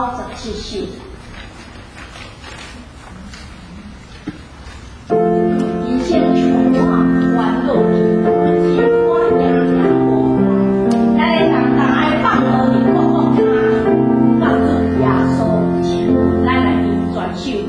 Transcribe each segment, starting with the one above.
57首。人生充满弯路，天花影影无光，咱个当当爱放落去放放他，放去耶稣前，咱来吟全首。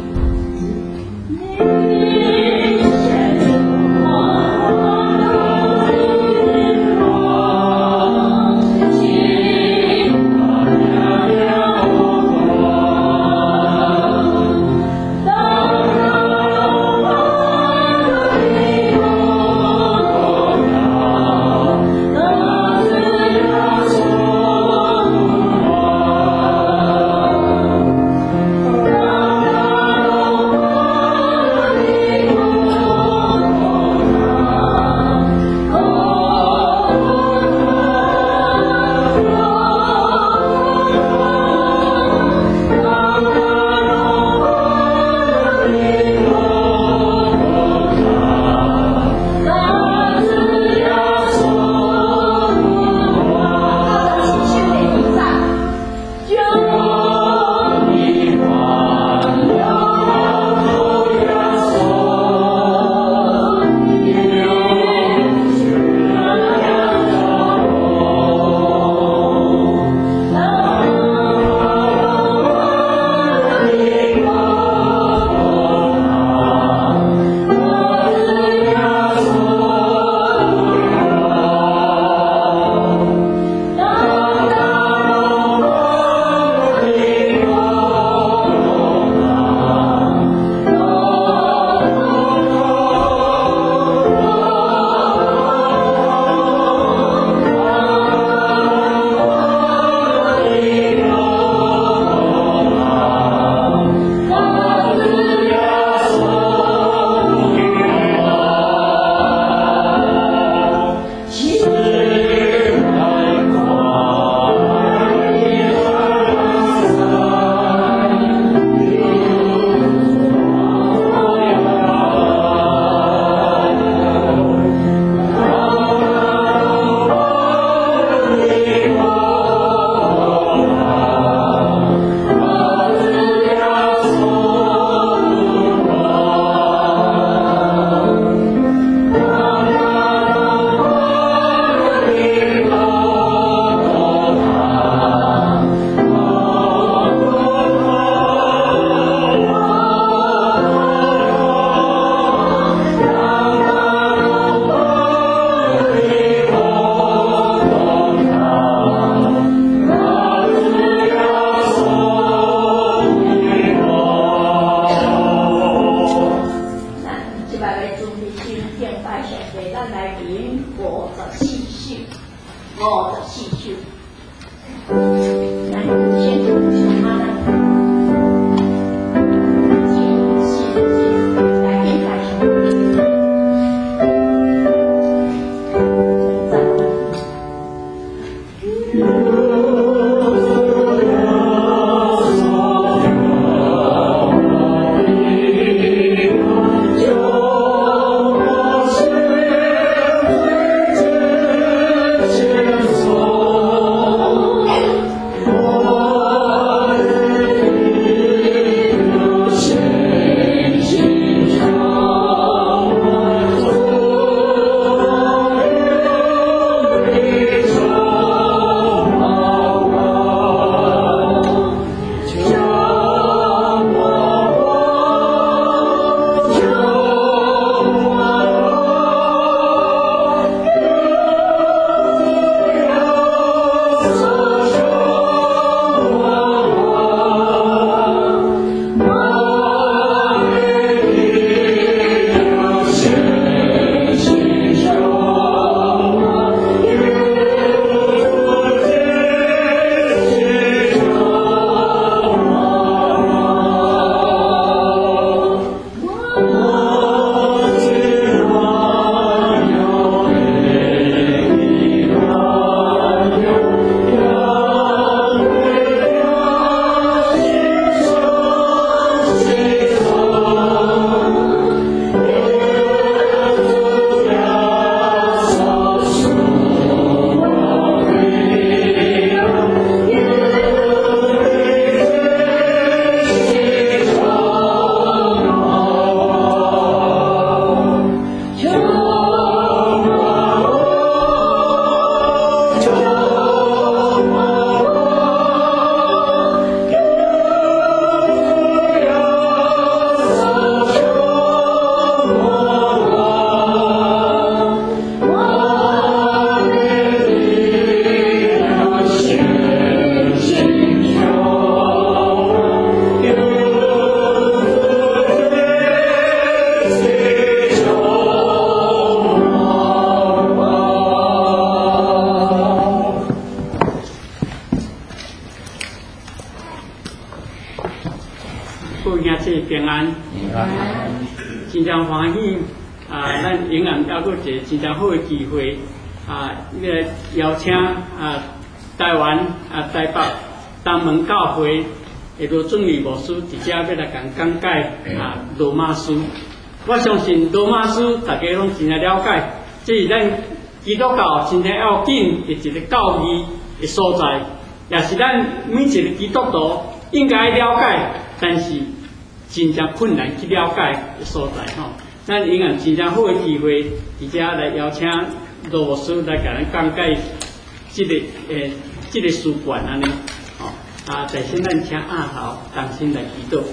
平安。 平安。 真正欢喜啊！咱永远还佫一个真正好嘅机会啊！邀请台湾台北东门教会的罗正义牧师直接要来讲解罗马书。我相信罗马书大家拢真正了解，这是咱基督教真正要紧的一个教义的所在，也是咱每一个基督徒应该了解，但是真正困难去了解的所在吼。咱永远真正好的机会，而且来邀请罗牧师来甲咱讲解这个书卷安尼吼。在先咱请阿豪同心来祈祷。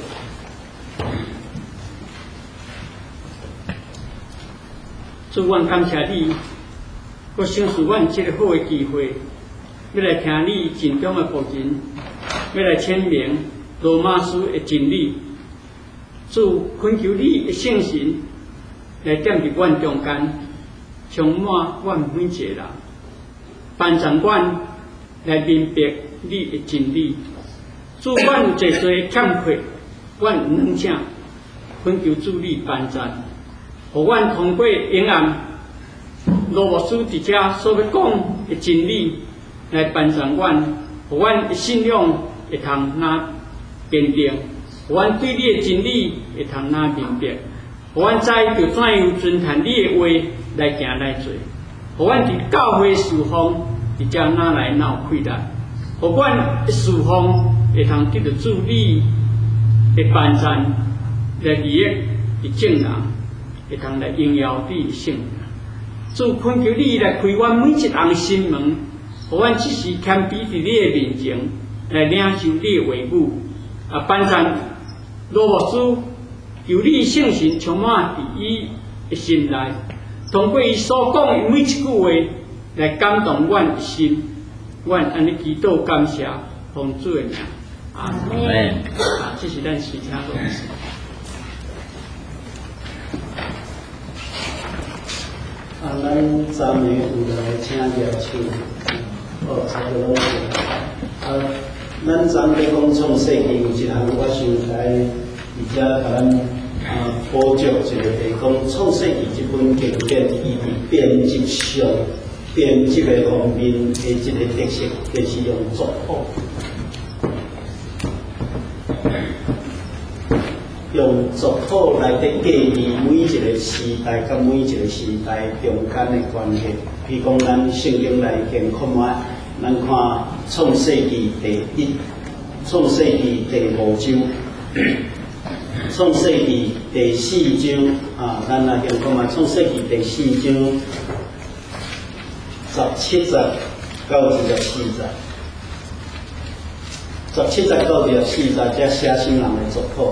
主，阮感谢你，我享受阮这个好的机会，要来听你尽忠的仆人，要来签名罗马书的真理。主，恳求你的圣神来踮伫阮中间，充满阮每一个人，帮助阮来明白你的真理。主，阮有一些欠缺，阮有软请，恳求主你帮助。互阮通过永远罗牧师伫遮所要讲的真理来帮助阮，互阮的信仰会通哪坚定，互阮对你的真理会通哪明白，互阮知着怎样遵循你的话来行来做，互阮伫教会侍奉伫遮哪来哪有困难，互阮的侍奉会通得到主你的帮助来利益的正人。会通来荣耀你的圣名，主恳求你来开阮每一人心门，互阮即时谦卑伫你的面前来领受你的话语，帮助罗牧师由你圣神充满伫伊的心内，通过伊所讲的每一句话来感动阮的心，阮安尼祈祷感谢，奉主的名，阿门。这是咱随请罗牧师。 咱昨暝有来请邀请，差不多咱昨咧讲创世纪有一项，我想来而且甲咱补足一个，就是讲创世纪这本经典，伊伫编辑上、编辑的方面的一个特色，就是用族谱。用族谱来底记忆每一个时代甲每一个时代中间的关系。比如讲，咱圣经内面看卖，咱看创世纪创世纪第5章，创世纪第4章咱来看卖创世纪第4章17节到24节，17节到24节才写新人的族谱。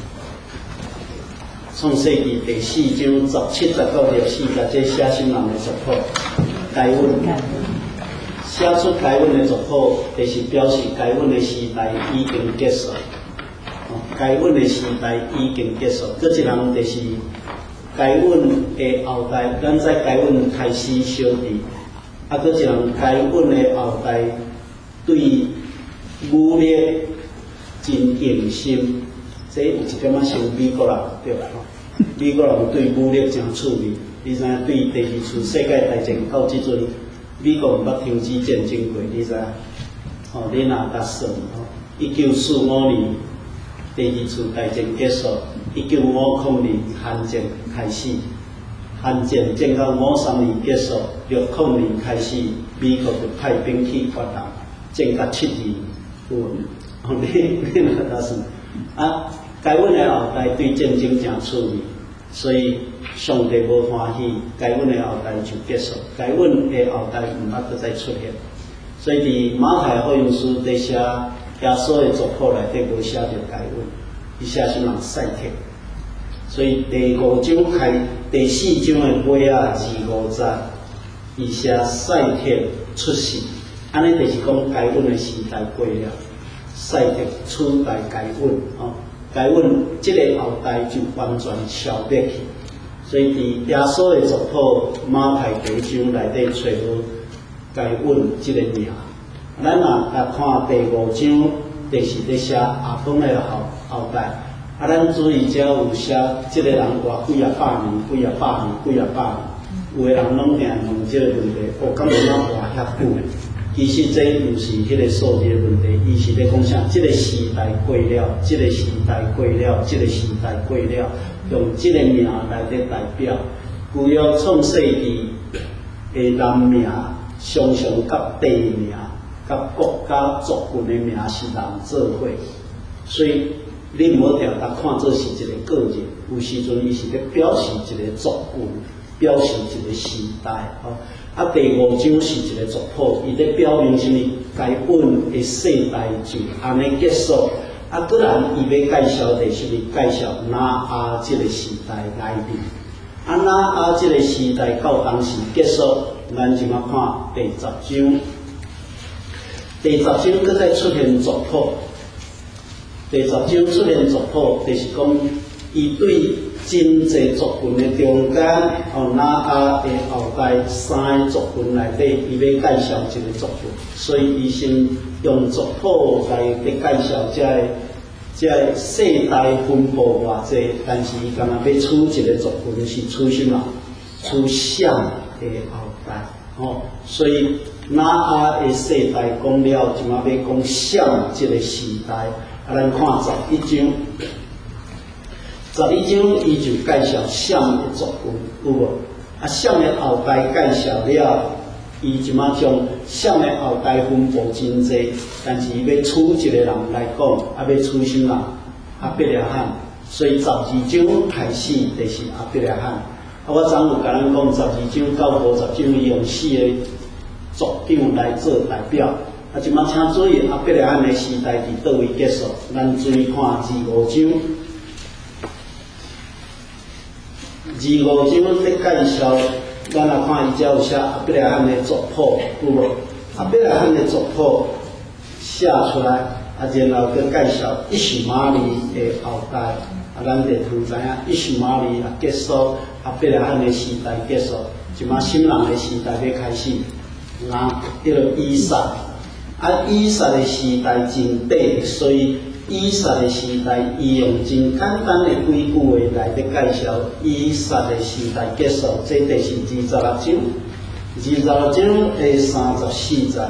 创世纪第4章17节到24节，这写新人的族谱，台湾写出台湾的族谱，就是表示台湾的时代已经结束。台湾的时代已经结束。搁一项就是台湾的后代，咱在台湾开始小弟，搁一项台湾的后代对武力真用心。这有一点仔像美国人对啦吼，美国人对武力真趣味。你知影对第2次世界大战到即阵，美国毋捌停止战争过，你知影？你若甲算1945年第2次大战结束，1950年韩战开始，韩战战到53年结束，60年开始，美国就派兵去越南，战到7年完。你若甲算台湾的后代对战争真趣味，所以上帝无欢喜，台湾的后代就结束，台湾的后代毋捌再出现。所以伫马太福音书伫写耶稣的族谱内底无写着台湾，伊写什人赛特。所以第5章第4章的尾25节，伊写赛特出世，安尼就是讲台湾的时代过了，赛特取代台湾台湾这个后代就完全消灭去，所以伫耶稣的族谱马太第1章内底找到台湾这个名。咱若来看第5章，就是咧写亚当的后代， 啊，咱注意遮有写，即个人活几啊百年，几啊百年，几啊百年。有的人拢定问即个问题，敢有哪活遐久？其实这毋是迄个数字的问题，伊是咧讲啥？即个时代过了，即个时代过了，即个时代过了，用即个名来咧代表。旧约创世纪的人名，常常甲地名、甲国家族群的名是人做伙，所以你唔好调达看做是一个个人，有时阵伊是咧表示一个族群，表示一个时代。啊，第5章是一个族谱，伊咧表明什么？该本的世代就安尼结束。啊，突然伊要介绍的是介绍拿阿这个时代来临。啊，拿阿这个时代到当时结束，咱就要看第10章。第10章佫再出现族谱。第10章出现族谱，就是讲伊对真侪族群的中间，拿阿的后代3个族群内底，伊要介绍一个族群，所以伊先用族谱来介绍这世代分布偌济，但是伊干那要取一个族群是取什么？取闪的后代，所以拿阿的世代讲了，就要讲闪这个时代。啊，咱看11章，11章伊就介绍闪的族群，有无？啊，闪的后代介绍了，伊就要将闪的后代分布真济，但是伊要取一个人来讲，啊，要取什么人？阿伯拉罕。所以12章开始就是阿伯拉罕。啊，我昨有甲咱讲12章到50章，伊用4个族长来做代表。啊，即马请注意，阿伯拉罕的时代伫倒位结束？咱注意看25章。25章咧介绍，咱来看伊遮有写阿伯拉罕的族谱，有无？阿伯拉罕的族谱写出来，啊，然后佮介绍伊许玛利的后代，啊，咱地图知影伊许玛利啊结束，阿伯拉罕的时代结束，即马新人的时代要开始，叫做以撒。啊，以撒的时代真短，所以以撒的时代，伊用真简单的几句话来咧介绍以撒的时代结束。这就是26章，26章的34节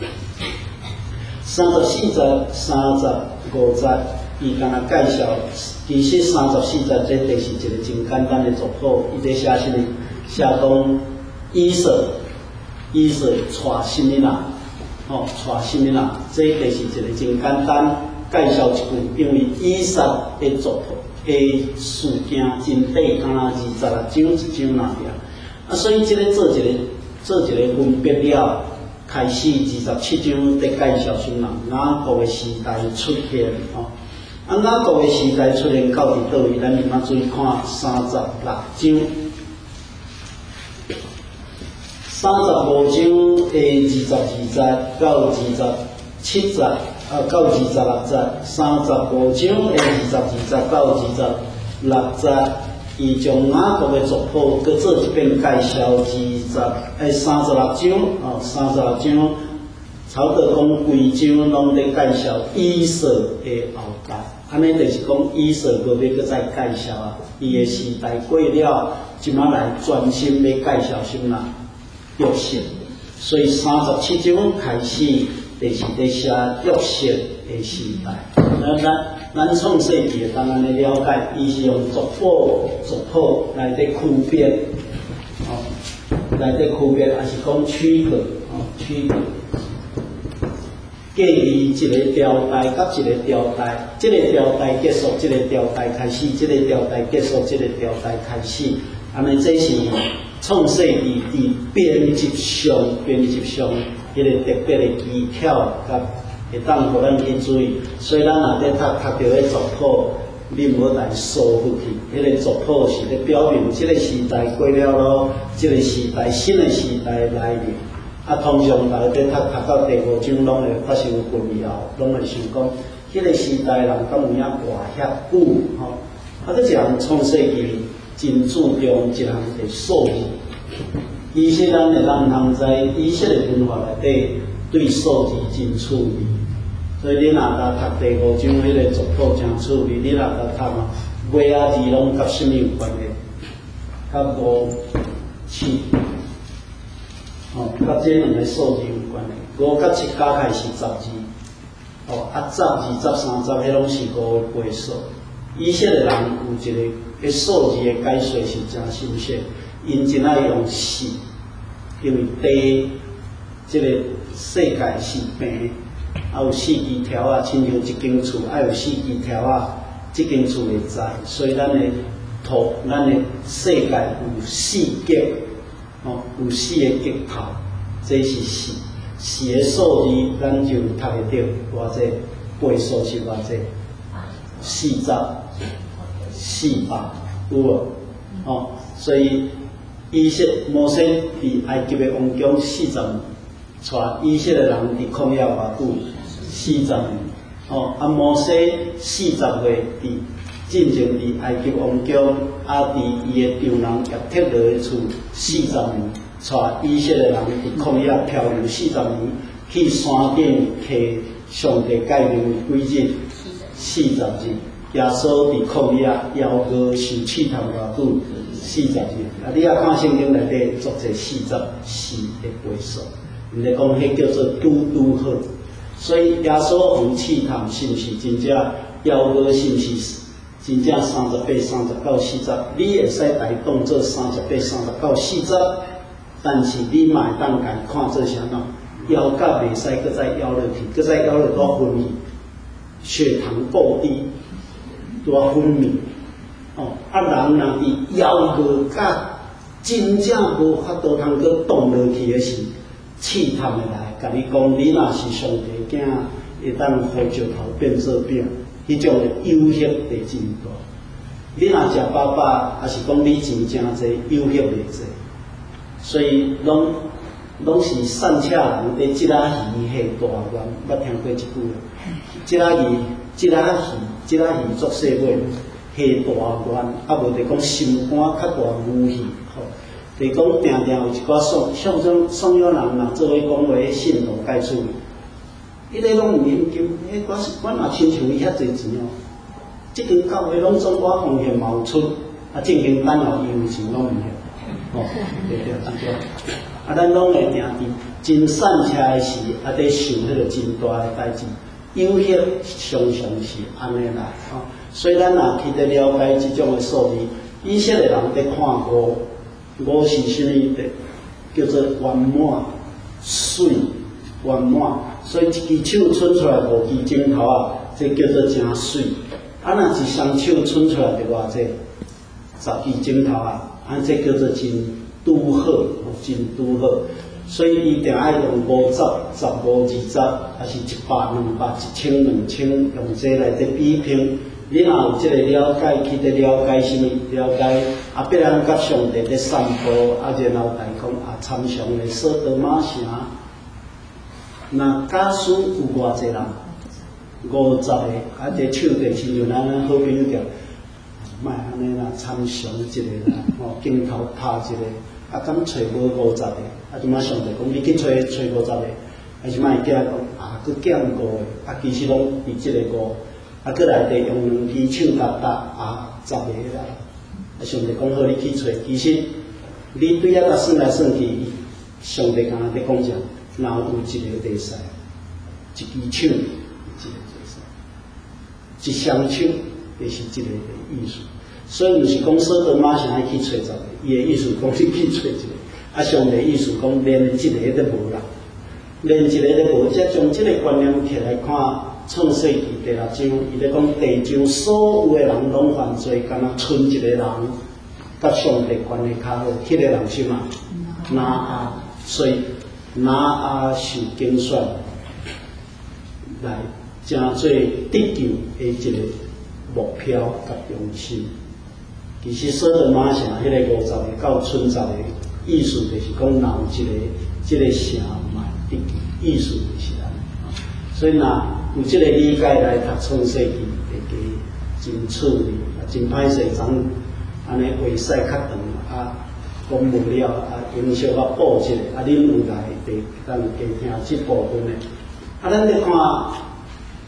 ，34节、35节，伊干那介绍。其实34节这就是一个真简单的族谱，伊在写什么？写讲以撒带什么人？带什么人？这就是一个真简单介绍一句，因为以撒的族谱的事件真短，敢若26章一章那样。啊，所以这个做一个分别了，开始27章在介绍什么人？雅各的时代出现啊，雅各的时代出现到伫倒位？咱就要注意看36章。35章的22节到27节，到26节，35章的22节到26节，伊将雅各的族谱搁做一遍介绍。36章36章，差不多讲规章拢在介绍以色的后代，安尼就是讲以色无要搁再介绍啊，伊的时代过了，即马来专心要介绍什么？约瑟，所以37章开始就是在写约瑟的时代。咱创世纪当然来了解，伊是用族谱来在区别，来在区别，还是讲区隔，介于一个朝代甲一个朝代，这个朝代结束，这个朝代开始，这个朝代结束，这个朝代开始，安尼这是创世纪伫编辑上迄个特别的技巧，甲会当互咱去注意。所以咱若在读到迄族谱，你唔好来疏忽去。迄个族谱是咧表明这个时代过了咯，这个时代新的时代来临。啊，通常大家在读到第5章，拢会发生混淆，拢会想讲，迄个时代人敢有影活遐久吼？啊，这一项创世纪真注重一项的数字。以色列人会当知，以色列文化内底对数字真趣味。 所以你若甲读第5章迄个族谱真趣味，你若甲读啊，月啊字拢甲什么有关系？甲5、7，甲这两个数字有关系。5甲7加起来是12，12、13、10，迄拢是5个倍数。以色列人有一个数字的解说是真深刻，因真爱用4，因为地这个世界是平，有4支条啊，亲像一间厝，有4支条啊，这间厝会在，所以咱的咱的世界有4极，有4个极头，这是4个数字，咱就读会到偌济倍数是偌济，40、400，有无？所以摩西伫埃及的王宫40年，带以色列人伫旷野偌久，40年。摩西40岁进前伫埃及王宫，伫伊的丈人叶忒罗的厝40年，带以色列人伫旷野漂流40年，去山顶摕上帝诫命的规则40日。耶稣伫旷野邀歌受试探偌久40日。你也看圣经内底作者44的倍数，人家讲迄叫做拄好。所以耶稣互试探是毋是真正邀歌，是毋是真正38、30到40？你会使来当做38、30到40，但是你嘛会当家看做啥喏？腰甲袂使搁再腰落去，搁再腰落多分泌，血糖过低，多分泌。人若伫腰无甲真正无法度通搁动落去的时，试探的来，甲你讲，你若是上帝囝，会当胡椒头变做饼，迄种的诱惑会真大。你若食饱饱，还是讲你钱真济，诱惑袂济。所以拢是善车人伫即仔鱼下大愿，捌听过一句啊？即仔鱼作细尾。下大愿，无就讲心肝较大武器，就讲定定有一寡爽友人若做伙讲话，信徒解出，伊咧拢有研究，我若亲像伊遐侪钱即间教会拢总我奉献冒出，正经等候伊有钱拢毋晓，对对。咱拢会定伫真善车的时，伫想迄个真大的代志，有迄常常是安尼来，所以咱若去得了解即种的数字，以色列人在看5是啥物的，叫做圆满、水、圆满。所以一支手伸出来5支指头啊，这叫做真水。若一双手伸出来就偌济10支指头啊，这叫做真拄好，真拄好。所以伊定爱用50、15、20，还是100、200、1000、2000，用这来伫比拼。你若有即个了解，去得了解什么？了解必然甲上帝咧散步，然后来讲参详的索多玛城，那假使有偌济人，50个，这手地亲像咱好朋友讲，莫安尼啦，参详一个啦，镜头拍一个，敢找无50个，即马上帝讲你去找50个，还是莫惊讲佫减5个，其实拢伫即个5。搁内底用2支手搭10个啦。上帝讲好你去找，其实你对甲算来算去，上帝刚刚在讲啥？然后有一个地使，一支手，一个地使，一双手，就是这个意思。所以毋是讲索多玛城爱去找10个，伊的意思讲你去找一个，上帝意思讲连一个都无啦，连一个都无，才将这个观念摕来看。创世纪第6章，伊咧讲地上所有的人拢犯罪，敢若剩一个人，甲上帝关系较好，迄个人是嘛？拿阿，所以拿阿受拣选来，成做得救的一个目标甲中心。其实索多玛城迄个50个到剩10个，意思就是讲若有一个城嘛得救，意思就是安尼。所以若有即个理解来读创世纪，会记真趣味，真歹势，昨安尼话使较长，讲无了，营销甲补一个，恁有来会当加听即部分的。咱咧看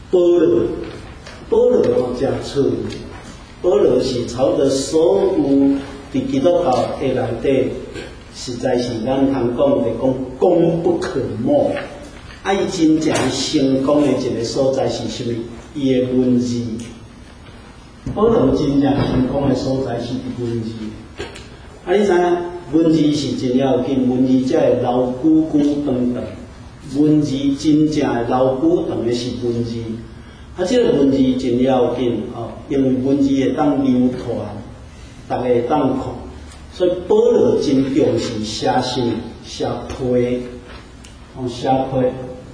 保罗，保罗真趣味，保罗是朝着所有伫基督教的内底，实在是咱通讲的讲功不可没。爱真正成功的一个所在是什么？伊的文字。保罗真正成功的所在是文字。啊，你知影文字是真要紧，文字才会留久久长长。文字真正会留久长的是文字。啊，这个文字真要紧哦，因为文字会当流传，大家会当看。所以保罗真重视写信、写批，写批。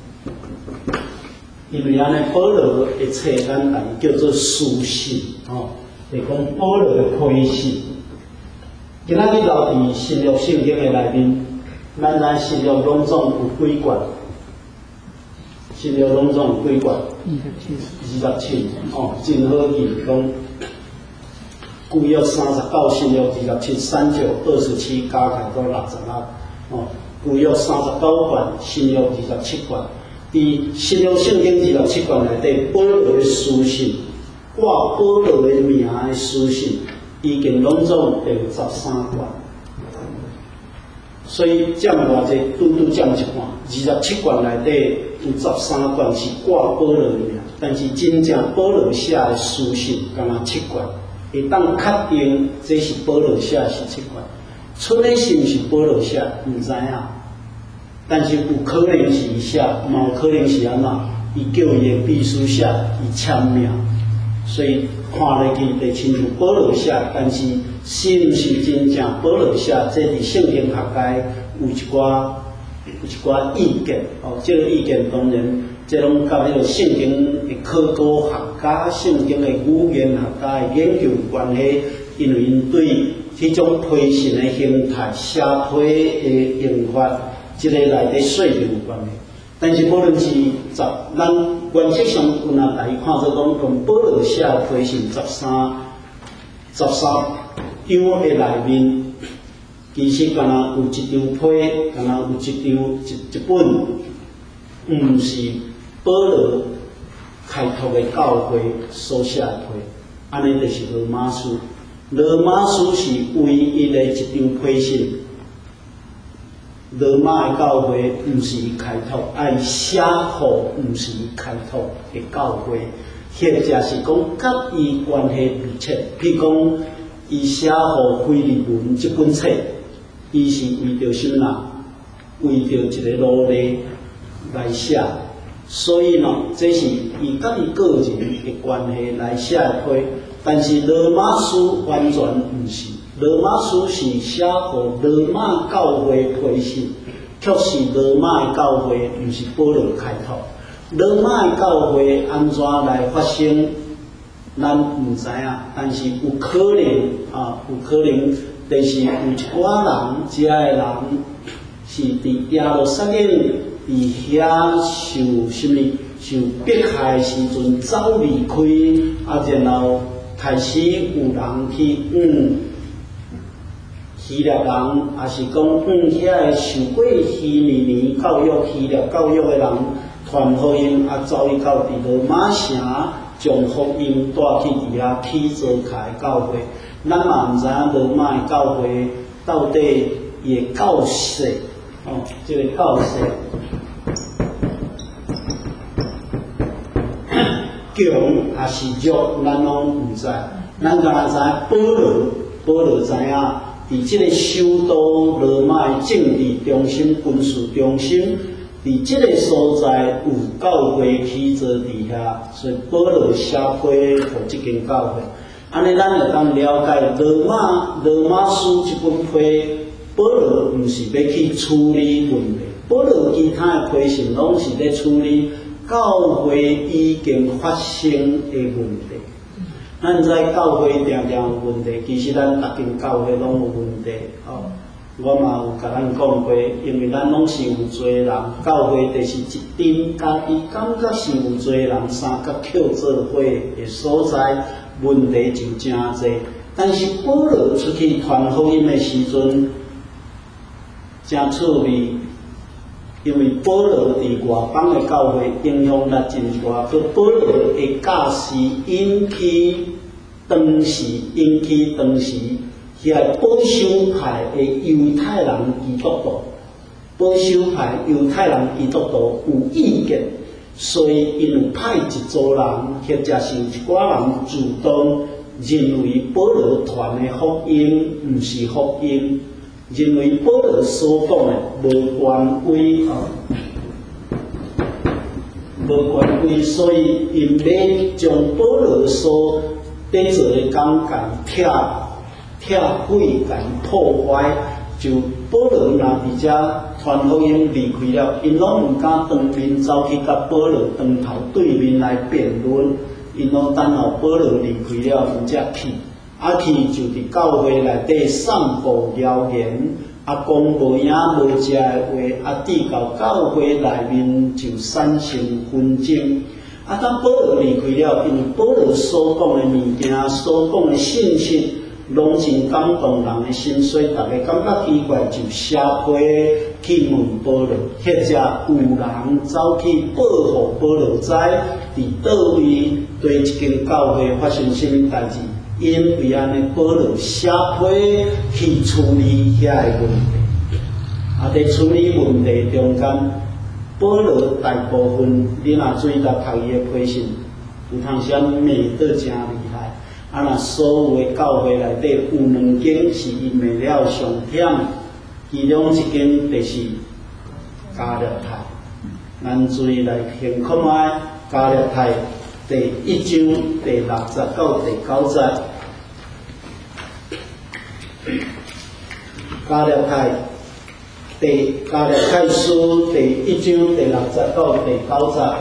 因为安尼，保罗的册简单叫做书信，是讲保罗的批信。今仔日留伫新约圣经的内面，咱知新约拢总有几卷？新约拢总有几卷？27，真好记，讲旧约39，新约27，3九27加起来都66，旧约39卷，新约27卷。伫新约圣经27卷内底，保罗的书信，挂保罗的名的书信，已经拢总有13卷。所以占偌济，拄占一半，27卷内底有13卷是挂保罗的名，但是真正保罗写的书信，敢若7卷，会当确定这是保罗写的是7卷。剩的是毋是保罗写，毋知影。但是有可能是伊写，嘛有可能是安怎？伊叫伊的秘书写，伊签名，所以看落去就亲像保罗写，但是是毋是真正保罗写？这伫圣经学界有一寡意见。这个意见当然，这拢甲迄个圣经的考古学家、圣经的语言学家的研究有关系，因为因对迄种批信的形态、写批的用法。这个内底说明有关系，但是无论是咱原则上有若大家看做讲，用保罗写的批信13张的内面，其实敢若有一张批，敢若有一本，毋是保罗开拓的教会所写的批，安尼就是罗马书。罗马书是唯一的一张批信。罗马的教会毋是伊开拓，爱写互毋是伊开拓的教会，或者是讲甲伊关系密切。譬如讲，伊写互腓利门这本册，伊是为着什么？为着一个奴隶来写，所以呢，这是伊甲伊个人的关系来写的批。但是罗马书完全毋是。罗马书是写互罗马教会批信，却是罗马的教会，毋是保罗开拓。罗马的教会安怎来发生，咱毋知影，但是有可能，就是有一寡人，遮的人是伫耶路撒冷伫遐受什么受迫害时阵走离开，然后开始有人去希腊人，也是讲遐个受过希尼教育、希腊教育的人，传福音走去到伫罗马城，将福音带去伫遐起做开教会。咱嘛毋知影罗马的教会到底伊的教势，这个教势强还是弱，咱拢毋知。咱敢知保罗知影。伫即个首都罗马的政治中心、军事中心，伫即个所在有教会起做伫遐，所以保罗写批互即间教会。安尼咱就当了解罗马书即本批，保罗毋是要去处理问题，保罗其他的批信拢是咧处理教会已经发生的问题。咱知教会常常有问题，其实咱逐间教会拢有问题。我嘛有甲咱讲过，因为咱拢是有做人，教会就是一阵家己感觉是有做人三角扣做伙的所在，问题就真多。但是保罗出去传福音的时阵，真趣味。 因为保罗伫外邦的教会影响力真大，佮保罗的教示引起当时遐保守派的犹太人基督徒，保守派犹太人基督徒有意见，所以因有派一组人，或者是一寡人主动认为保罗传的福音毋是福音，认为保罗所讲的无权威，所以因要将保罗所得做的讲解拆毁、破坏。就保罗若伫遮传福音离开了，因拢毋敢当面走去甲保罗当头对面来辩论，因拢等候保罗离开了，因才去。去就伫教会内底散布谣言，讲无影无食的话，抵到教会内面就产生纷争。当保罗离开了，因为保罗所讲的物件、所讲的信息，拢真感动人的心，所以大家感觉奇怪，就写批去问保罗，或者有人走去报互保罗知，伫倒位对一间教会发生什么代志。因为安尼，保罗写批去处理遐个问题。伫处理问题中间，保罗大部分你若注意到读伊的批信，有通时美得真厉害。若所有的教会内底有2间是伊骂了上忝，其中一间就是加略太。咱注意来现看卖加略太第1章第60到第9节。加略太书第1章第60到第9节。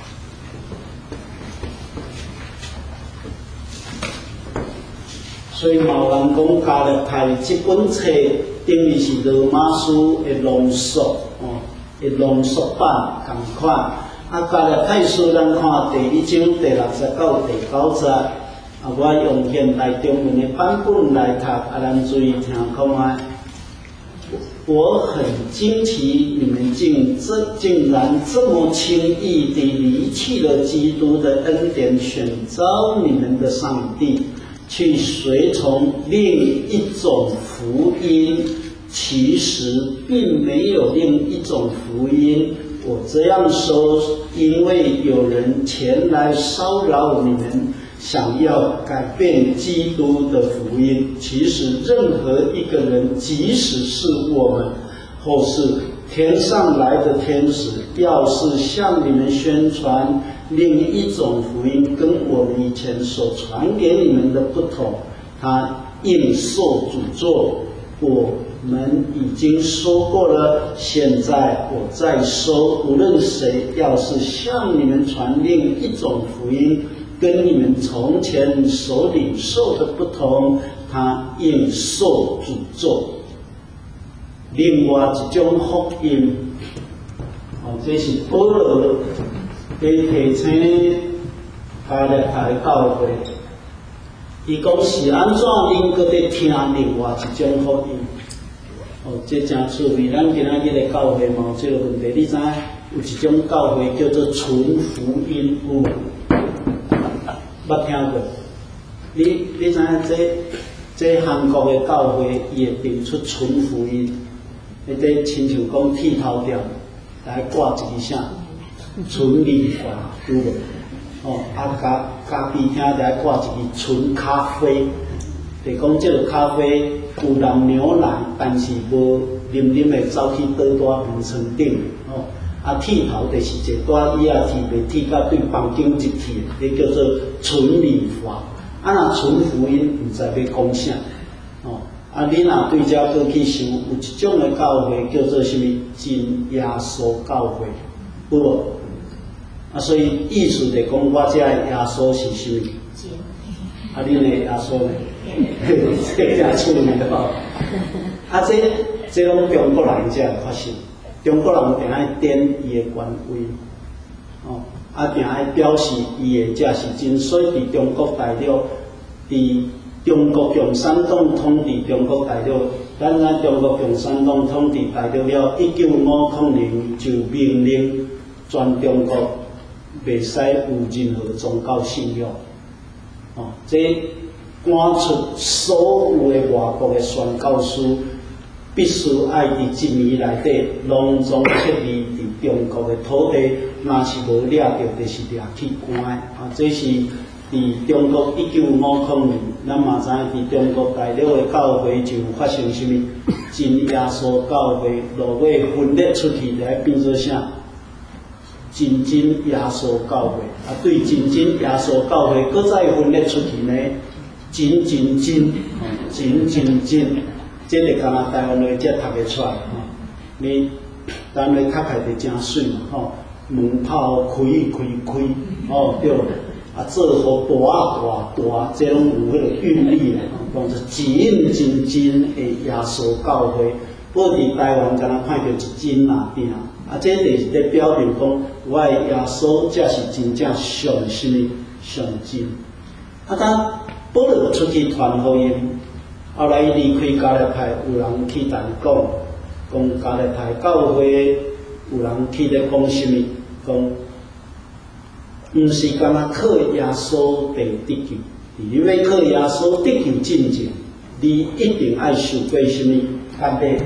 所以有人讲加略太这本册等于是罗马书的浓缩，浓缩版同款。加略太书咱看第1章第60到第9节。我用现代中文的版本来读，咱注意听看卖。我很惊奇，你们竟然这么轻易地离弃了基督的恩典，选召你们的上帝，去随从另一种福音。其实并没有另一种福音。我这样说，因为有人前来骚扰你们，想要改变基督的福音。其实任何一个人，即使是我们，或是天上来的天使，要是向你们宣传另一种福音，跟我们以前所传给你们的不同，他应受诅咒。我们已经说过了，现在我再说，无论谁要是向你们传另一种福音，跟你们从前所领受的不同，他应受诅咒。另外一种福音，这是保罗在提醒加略太的教会。伊讲是安怎恁搁在听另外一种福音？这真趣味。咱今仔日的教会嘛，这个问题，你知影有一种教会叫做纯福音，有捌听过？你知影这韩国的教会伊会定出纯福音，这亲像讲剃头店来挂一个啥纯理法，有无？加边听来挂一个纯咖啡，就讲这个咖啡有淋牛奶，但是无啉的走去倒在眠床顶。剃头就是一大椅仔剃，袂剃到对房间一剃，迄叫做纯理法。若纯福音，毋知要讲啥。你若对遮过去想，有一种的教会叫做什么？真耶稣教会，有无？所以意思就讲，我这耶稣是什么？恁的耶稣呢？这真趣味哦！这拢中国人才会发生，中国人定爱点伊的权威，定爱表示伊的这是真。所以伫中国大陆，伫中国共产党统治中国大陆咱中国共产党统治大陆了，1950年就命令全中国袂使有任何宗教信仰。这赶出所有的外国的宣教师，必须爱伫一年内底隆重撤离伫中国的土地，若是无掠着，就是掠去关的。这是伫中国1950年，咱嘛知影伫中国大陆的教会就发生什么？真耶稣教会落尾分裂出去，来变做啥？真耶稣教会。对真耶稣教会，搁再分裂出去呢？真，这个敢若台湾话才读得出来你台湾话读起来就真水嘛门炮开，对。做好大，这拢有迄个韵律啦，讲做真的耶稣教会。不过伫台湾敢若看到一真那边这就是在表明讲，我的耶稣才是真正上什么上真。当保罗出去传福音，后来伊离开加勒派，有人去谈讲加勒派教会有人去咧讲什么，讲。毋是干那靠耶稣被得救，你要靠耶稣得救进前，你一定要受过什么干累。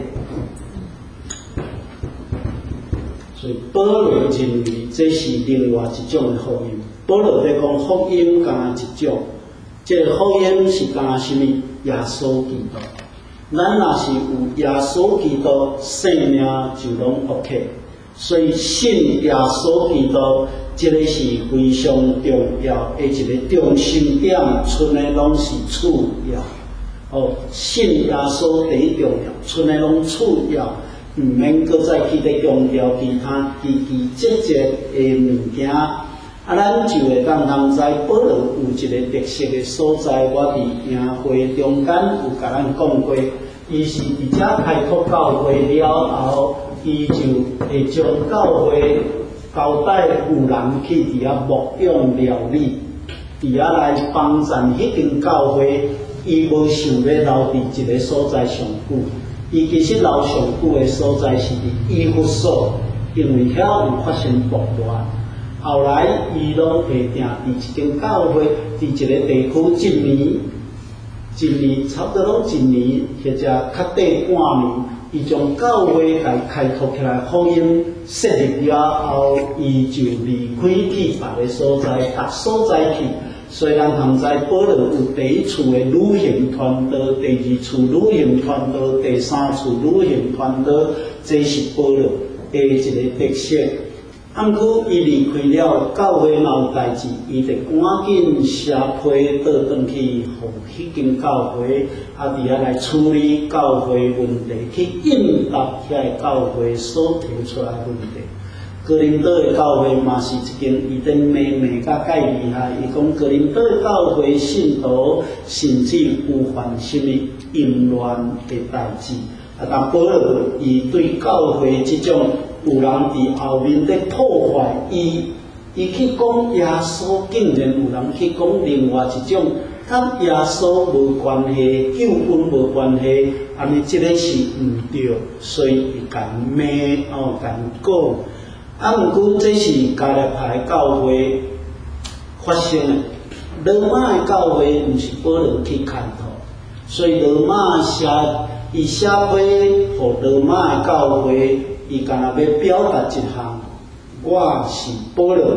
所以保罗认为这是另外一种的福音。保罗在讲福音干那一种，这个福音是干那什么？耶稣基督。咱若是有耶稣基督，生命就拢 OK。所以信耶稣基督。这个是非常重要的一个中心点，剩的拢是次要。信耶稣第一重要，剩的拢次要，毋免搁再去咧强调其他积极的物件。咱就会当知保罗有一个特色的所在。我伫营会中间有甲咱讲过，伊是伫遮开拓教会了后，伊就会将教会。交代有人去伫遐牧养料理，伫遐来帮衬迄间教会，伊无想要留伫一个所在上久，伊其实留上久的所在是伫以弗所，因为遐有发生暴乱。后来伊拢会定伫一间教会，伫一个地区一年差不多拢一年，或者较短半年。伊将教会来开拓起来，福音设立了后，伊就离开去别个所在，各所在去。虽然通知保罗有第一次的旅行团队，第二次旅行团队，第三次旅行团队，这是保罗的一个特色。毋过伊离开了教会有代志，伊就赶紧写批倒转去，互迄间教会伫遐来处理教会问题，去应答遐教会所提出来问题。哥林多的教会嘛是一间伊在美甲介厉害，伊讲哥林多的教会信徒甚至有犯什么淫乱的代志。但保罗伊对教会这种有人伫后面在破坏伊去讲耶稣，竟然有人去讲另外一种，甲耶稣无关系、救恩无关系，安尼这个是毋对，所以伊甲骂甲讲。毋过这是加勒派教会发生的，罗马的教会毋是保罗去开拓，所以罗马伊写批互罗马的教会，伊干那要表达一项，我是保罗，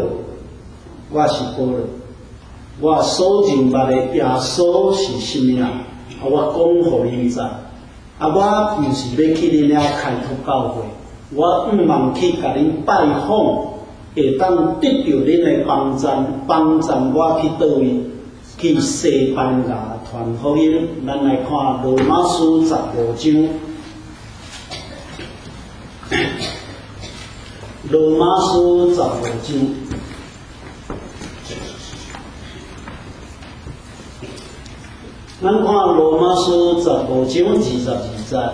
我所认捌的耶稣是什么人？我讲互你知。我又是要去恁遐开拓教会，我毋茫去甲恁拜访，会当得到恁的帮衬我去倒位？去西班牙传福音。咱来看罗马书15章。罗马书15章。咱看罗马书15章22节。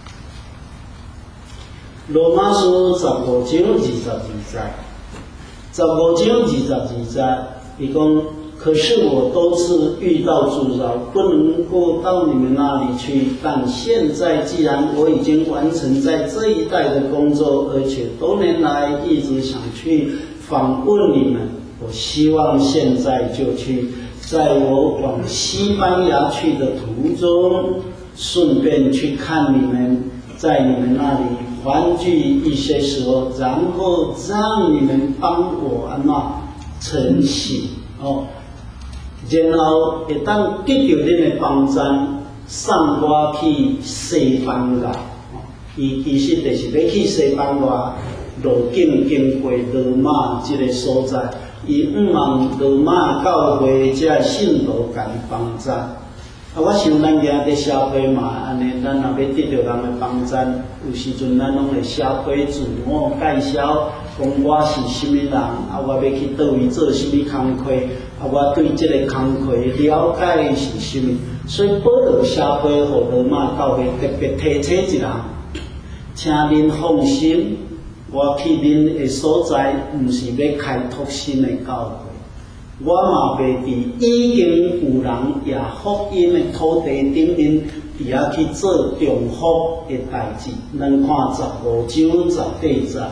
罗马书15章22节， 15章22节，伊讲，可是我多次遇到阻挠，不能够到你们那里去。但现在既然我已经完成在这一带的工作，而且多年来一直想去访问你们，我希望现在就去。在我往西班牙去的途中，顺便去看你们，在你们那里欢聚一些时候，然后让你们帮我成行然后会当得到恁的帮赞，送我去西班牙。伊其实就是要去西班牙路径经过罗马这个所在。伊毋望罗马教会这信徒甲伊帮赞，我想咱今在社会嘛，安尼咱若要得到人的帮赞，有时阵咱拢会社会自我介绍，讲我是什么人，我要去倒位做什么工课，我对这个工课了解是什么，所以保罗社会和罗马教会特别提醒一人，请恁放心。我去恁的所在，毋是要开拓新的教会，我嘛袂伫已经有人也福音的土地顶面，伫遐去做重复的代志。咱看15章18节，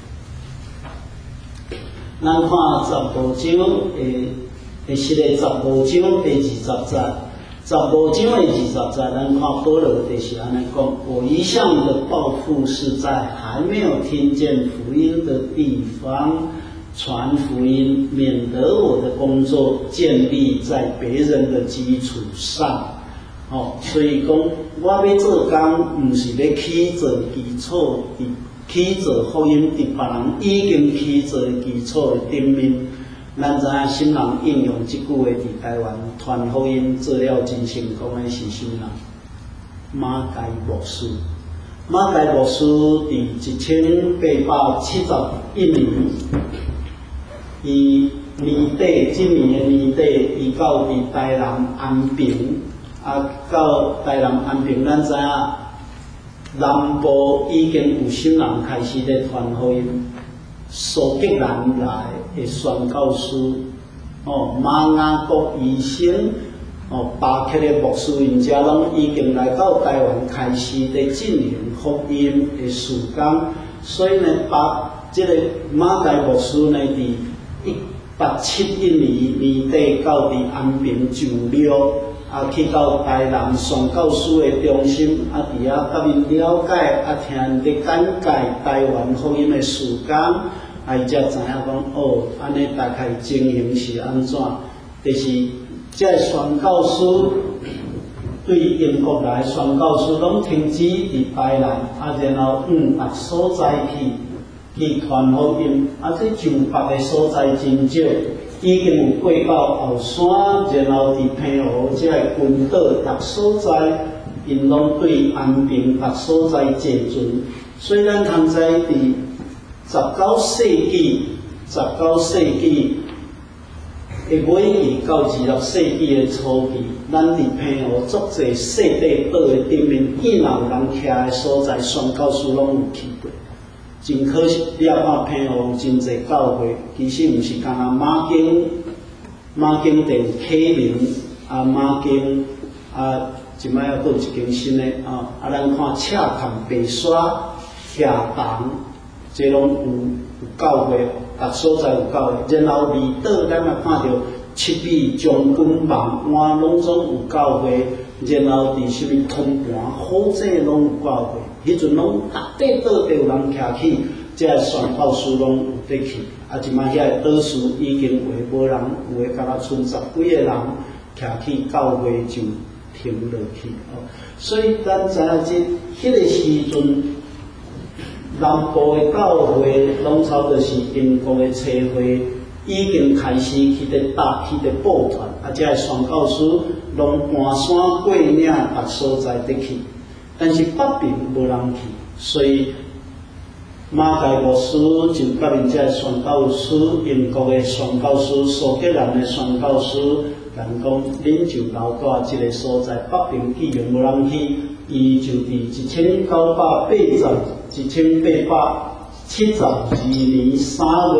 咱看15章是个15章第20节。15章的20节，咱看保罗就是安尼讲：我一向的抱负是在还没有听见福音的地方传福音，免得我的工作建立在别人的基础上。所以讲，我要做工，毋是要起做基础，起做福音伫别人已經起做基礎的頂面。咱知影新人应用即句话伫台湾传福音做了真成功的是什么人？马偕牧师。马偕牧师伫1871年，伊年底今年的年底，伊到伫台南安平，到台南安平，咱知影南部已经有新人开始咧传福音。苏格兰来的宣教师，马雅各医生，巴克的牧师，因遮拢已经来到台湾开始咧进行福音的事工，所以呢，这个马偕牧师呢，伫1871年年底到伫安平就了，去到台南宣教师的中心，伫遐甲因了解，听因咧讲解台湾福音的事工。伊才知影讲安尼大概情形是安怎？就是这宣教师对英国来宣教师拢停止伫台南，然后别所在去传福音，这上北的所在真少，已经有过到后山，然后伫平湖这群岛别所在，因拢对安平别所在坐船，所以咱通知伫。19世纪的尾期到26世纪的初期，咱伫平湖足侪细地岛的顶面，既然有人徛的所在，宣教师拢有去过。真可惜，你也看平湖真侪教会，其实毋是干那马景店、启明马景即摆还佫有一间新的咱看赤坎白沙、徛东。这拢有教会，各所在有教会，然后离岛咱也看到七美、将军、望安拢总有教会，然后伫什么通盘、好济拢有教会，迄阵拢逐块岛都有人徛起，这宣教师拢有得去，即摆遐岛师已经有无人，有诶敢若剩10几个人徛起教会就停落去所以咱知影迄个时阵。南部的教会拢差不多是英国的车会已经开始去咧报团，这个宣教师拢搬山过岭，别所在得去，但是北平无人去，所以马偕牧师就甲因这宣教师，英国的宣教师，苏格兰的宣教师，人讲恁就留在这个所在，北平既然无人去，伊就伫1872年3月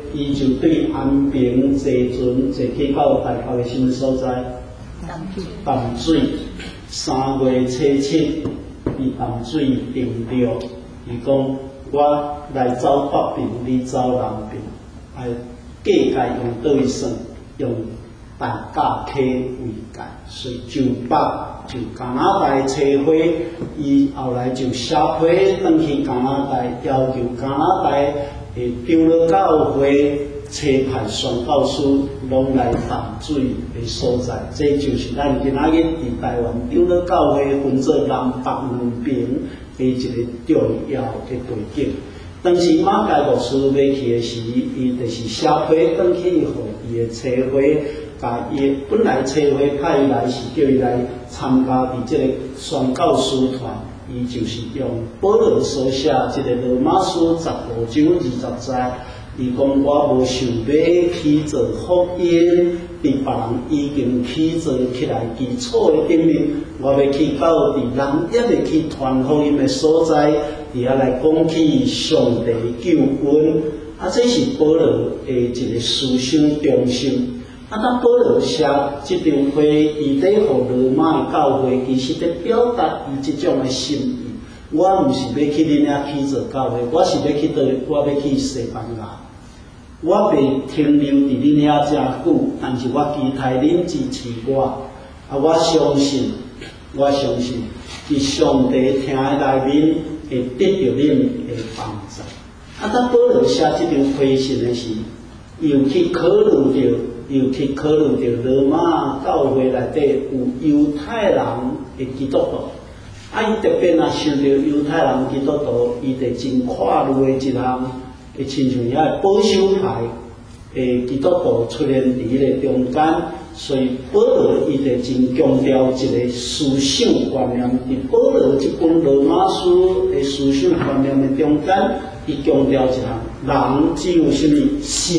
伊就对安平坐船坐去到大概的什么所在？淡水。3月初7，伫淡水定着，伊讲我来走北平，你走南平，价格用倒去算？用大价客为价，所以900就加拿大车花，伊后来就写批转去加拿大，要求加拿大的长老教会车派宣教师拢来淡水的所在，这就是咱今仔日伫台湾长老教会分做南北两边的一个重要的背景。当时马介牧师要去的时，伊就是写批转去，互伊的车花，甲伊本来车花派来是叫伊来参加伫这个宣教师团，伊就是用保罗所写这个罗马书15章20节。伊讲我无想要去做福音，伫别人已经去做起来基础的顶面，我要去到伫人也会去传福音的所在，伫遐来讲起上帝救恩。这是保罗的一个思想中心。当保罗写这张会，伊在互罗马的教会，其实在表达伊这种的心意。我毋是要去恁遐去做教会，我是要去倒，我要去西班牙。我袂停留伫恁遐遮久，但是我期待恁支持我。我相信，伫上帝听的内面会得到恁的帮助。当保罗写这张回信的时，又去考虑到罗马教会内底有犹太人的基督徒。伊特别想到犹太人基督徒，伊就真看重的一项。亲像遐保守派基督徒出现伫迄个中间，所以保罗伊就真强调一个思想观念。伫保罗这本罗马书的思想观念的中间，伊强调一项：人只有什么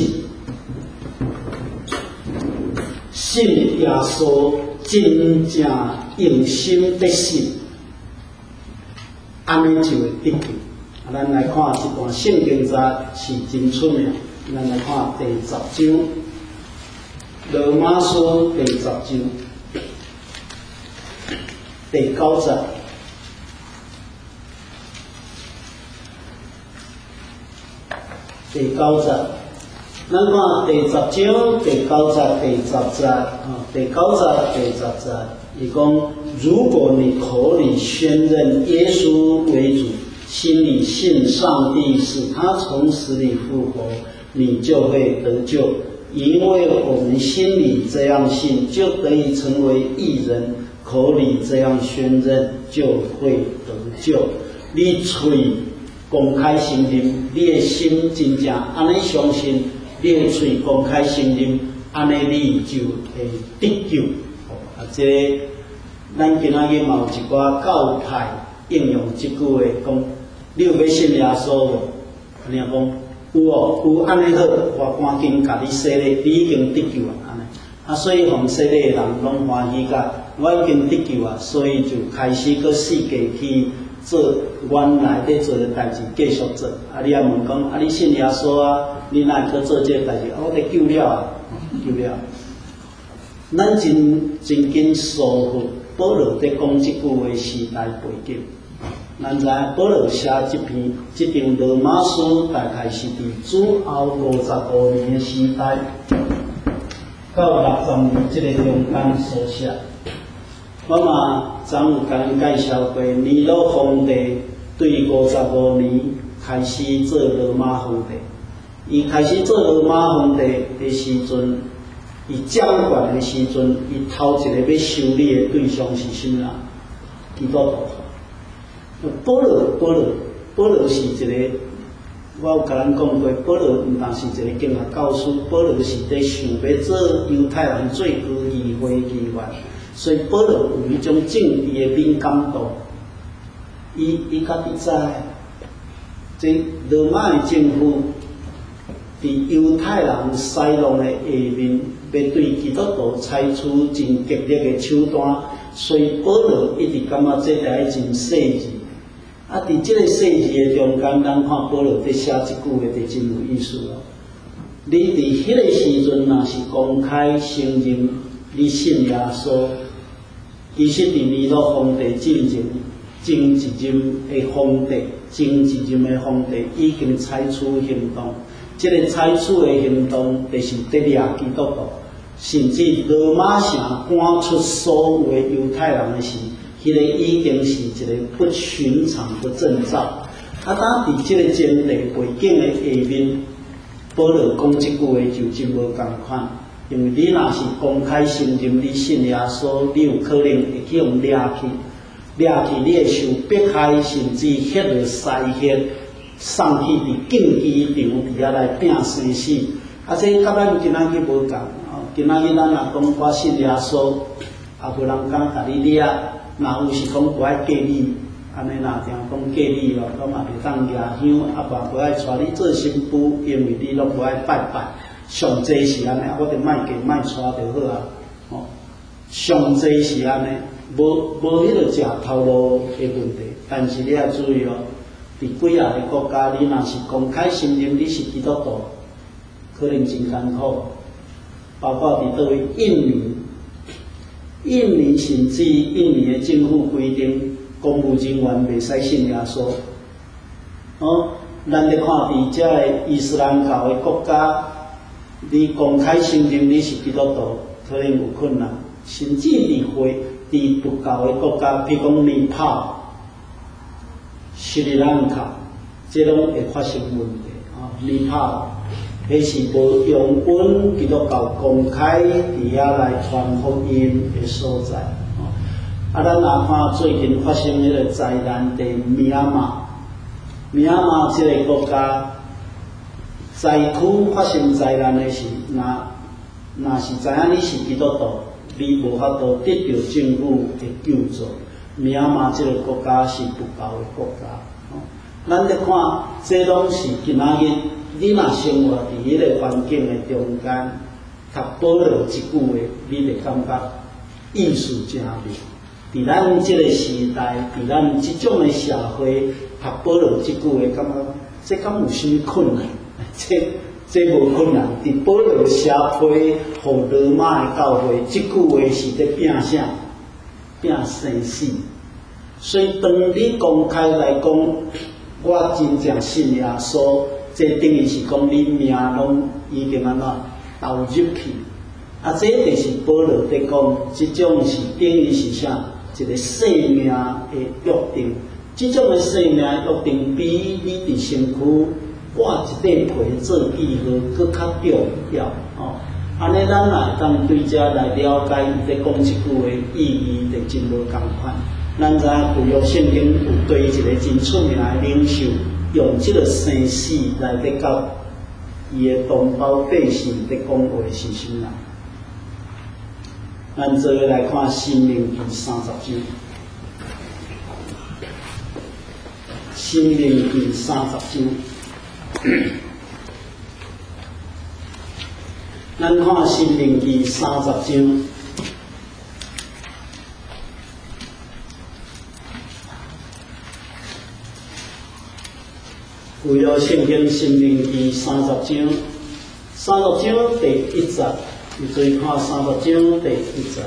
信耶稣，真正用心的信，安尼就会得救。咱来看一段圣经节是真出名，咱来看第10章，罗马书第10章第9节，咱看第10章第9节第10节，第9节第10节，伊讲：如果你口里宣认耶稣为主，心里信上帝使他从死里复活，你就会得救。因为我们心里这样信，就得以成为义人；口里这样宣认，就会得救。你嘴公开承认，你的心真正安尼相信，你的嘴公开承认，安尼你就会得救。这咱今仔日嘛有一寡教派应用这句话讲。你有要信耶稣无？安尼讲有哦，有安尼好，我赶紧甲你洗礼，你已经得救啊！安尼所以互洗礼的人拢欢喜甲，我已经得救啊，所以就开始搁世界去做原来咧做的代志，继续做。你也问讲，你信耶稣啊？你哪会搁做这个代志？我得救了啊，救了。咱真紧疏忽保罗在讲这句话时代背景。咱知保罗写这张罗马书，大概是伫主后55年的时代，到60年这个中间所写。我嘛昨有甲恁介绍过，尼禄皇帝对55年开始做罗马皇帝。伊开始做罗马皇帝的时阵，伊掌权的时阵，伊头一个要修理的对象是啥人？基督徒。保罗是一个，我有甲咱讲过，保罗毋但是一个经学教师，保罗是在想要做犹太人最高议会议员，所以保罗有迄种政治的敏感度。伊家己知，这罗马的政府伫犹太人西路的下面，要对基督徒采取真激烈的手段，所以保罗一直感觉这台真细致。伫这个细字的中间，咱看保罗在写这句话就真有意思咯。 你伫迄个时阵，若是公开承认你信耶稣，其实伫弥勒皇帝进前，前一任的皇帝已经采取行动。这个采取的行动，就是得掠基督徒，甚至罗马城赶出所有的犹太人的时，迄个已经是一个不寻常的征兆。啊，当伫这个前提背景的下面，保罗讲这句话就真无共款，因为你若是公开承认你信耶稣，你有可能会去用掠去，你会受迫害，甚至血落嘥血。送去伫竞技场伫遐来拼生死，啊！这甲咱今仔日无共哦。今仔日咱若讲我信耶稣，也无人敢甲你掠，若有是讲不爱嫁你，安尼若定讲嫁你咯，咁也袂当牙香，啊，无爱带你做新妇，因为你拢无爱拜拜。上济是安尼，我着卖嫁卖带就好啊。哦，上济是安尼，无迄个食头路的问题，但是你要注意哦。伫几啊个国家，你若是公开承认你是基督徒，可能真艰苦。包括伫倒位印尼甚至印尼的政府规定，公务人员袂使信耶稣。哦，咱咧看伫遮个伊斯兰教的国家，你公开承认你是基督徒，可能有困难。甚至伫佛教的国家，譬如讲尼泊尔、斯里兰卡，这拢会发生问题啊！尼泊尔，迄是无容允基督教公开伫遐来传福音的所在。啊，咱若看最近发生迄个灾难伫米亚马这个国家，灾区发生灾难的是，若是知影你是基督徒，你无法度得到政府的救助。米亚马这个国家是佛教的国家，咱咧看，这拢是今仔日你若生活伫迄个环境的中间，读保罗一句话，你就感觉意思真明。伫咱这个时代，伫咱这种的社会，读保罗这句话，感觉这敢有啥物困难？这无困难。伫保罗写批互罗马的教会，这句话是在拼啥？拼生死。所以当你公开来讲，我真正信耶稣，这等于是讲你命拢已经安怎投入去。啊，这就是保罗在讲，这种是等于是啥？一个生命的约定。这种的生命约定比你伫身躯挂一块皮做记号搁较重要哦。安尼咱来当对遮来了解伊在讲即句话意义，就真无共款。咱知影旧约圣经有对一个真出名的领袖，用即个生死来得到伊的同胞百姓在讲话是啥人？咱做伙来看《申命记》30章，《申命记》30章。咱看《申命记》30章，旧约圣经《申命记》30章，30章第1节，你注意看30章第1节。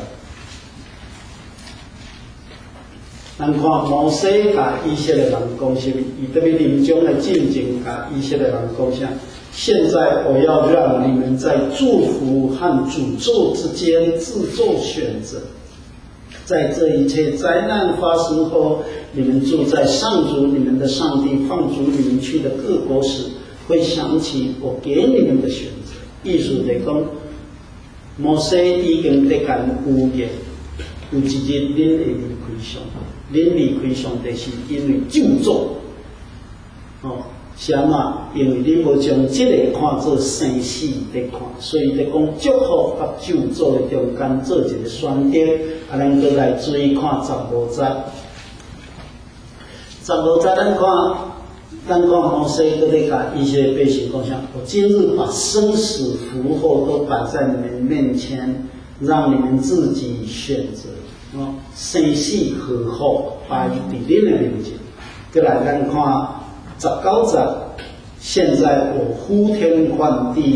咱看摩西甲以色列人讲什么？伊特别临终的进前甲以色列人讲啥？现在我要让你们在祝福和诅咒之间自作选择。在这一切灾难发生后，你们住在上主你们的上帝放逐你们去的各国时，会想起我给你们的选择。意思就是讲，摩西已经在甲因预言，有一日恁会离开上帝，恁离开上帝是因为咒诅。哦。是安怎？因为你无将这个看作生死在看，所以在讲祝福甲咒诅的中间做一个选择。啊，咱搁来注意看15节。15节咱看摩西搁在甲一些百姓讲啥？我今日把生死福祸都摆在你们面前，让你们自己选择。哦，生死和祸摆伫恁的面前。搁来咱看。19节，现在我呼天唤地，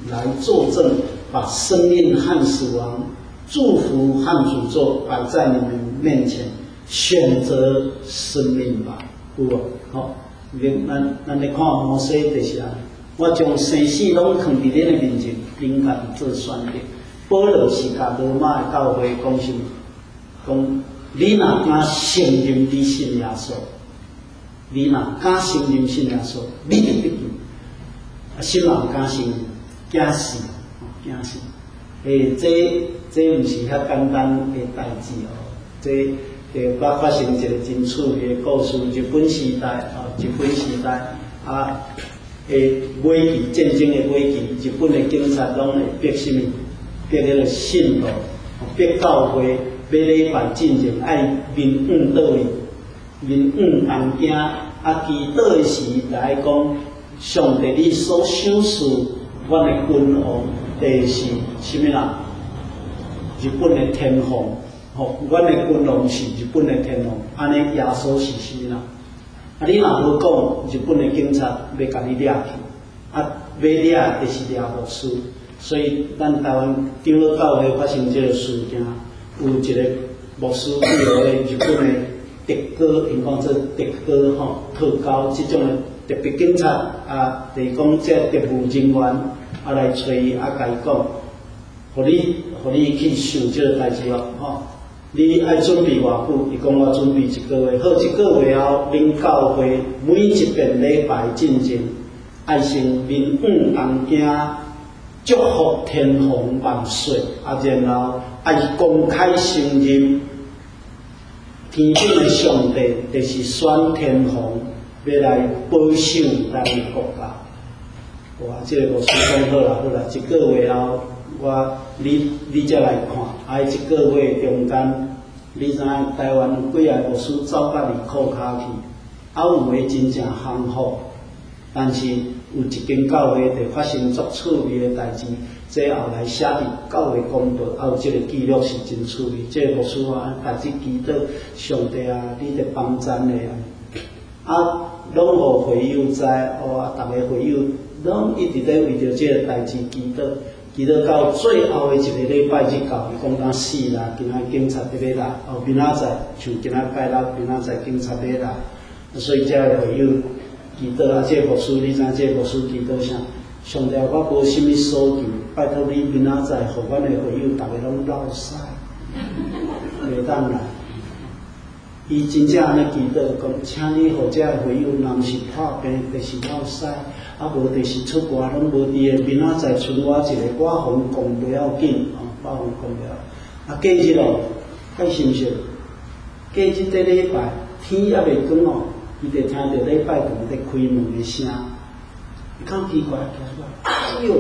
来作证，把生命和死亡、祝福和诅咒摆在你们面前，选择生命吧，有无？好，咱来看摩西就是啊，我将生死拢放伫恁的面前，恁家己做选择。保罗是甲罗马的教会讲什么？讲你若敢承认你信耶稣，你若敢承认信耶稣，你就得救。啊，信人敢承认，惊死，惊死。这毋是遐简单的代志哦，这发生一个真趣味的故事。日本时代啊，危机战争的危机，日本的警察拢会逼什么？逼迄个信徒，逼教会要礼拜进前爱面黄倒去，面黄红镜啊，祈祷的时来讲，上帝你所赏赐阮的君王，就是什么啦？日本的天皇，阮的君王是日本的天皇，安尼耶稣是什么啦？啊，你若无讲，日本的警察要甲你抓去，啊，要抓就是抓牧师。所以，咱台湾长老教会发生这个事件，有一个牧师对个日本的特高，因讲做特高特高这种的特别警察啊，就是讲这特务人员啊来找伊啊，甲伊讲，互你去受这个代志咯，你爱准备偌久？伊讲我准备1个月，好1个月后，恁教会每一遍礼拜进前，爱先面黄红镜。祝福天皇万岁！啊，然后爱公开承认，天顶的上帝就是选天皇，要来保守咱的国家。哇，这个牧师讲好啦，1个月后，你才来看。1个月中间，你知影台湾有几个牧师走到你裤骹去，啊，有诶真正幸福，但是。有一间教会就发生足趣味的代志，这后来写伫教会公报，还有这个记录是真趣味。这个牧师啊，家己祈祷上帝啊，你得帮咱的啊，拢互会友知，啊，逐个会友拢一直在为着这个代志祈祷，祈祷到最后的一个礼拜日到，伊讲咱死啦，今仔警察要来，明仔载像今仔解落，明仔载警察要来，所以这个会友。祈祷啊！这牧师，你知这牧师祈祷啥？上帝，我无啥物所求，拜托你明仔载，互阮的会友，逐个拢落屎，袂当来。伊真正安尼祈祷，讲，请你互这会友，若毋是破病，就是落屎，啊无就是出外拢无伫个，明仔载剩我一个，我互讲不要紧，我互讲不要。啊，过日咯，介心实，过日这礼拜天还袂光哦。伊就听到礼拜堂在开门的声，伊讲奇怪，听出来，哎哟，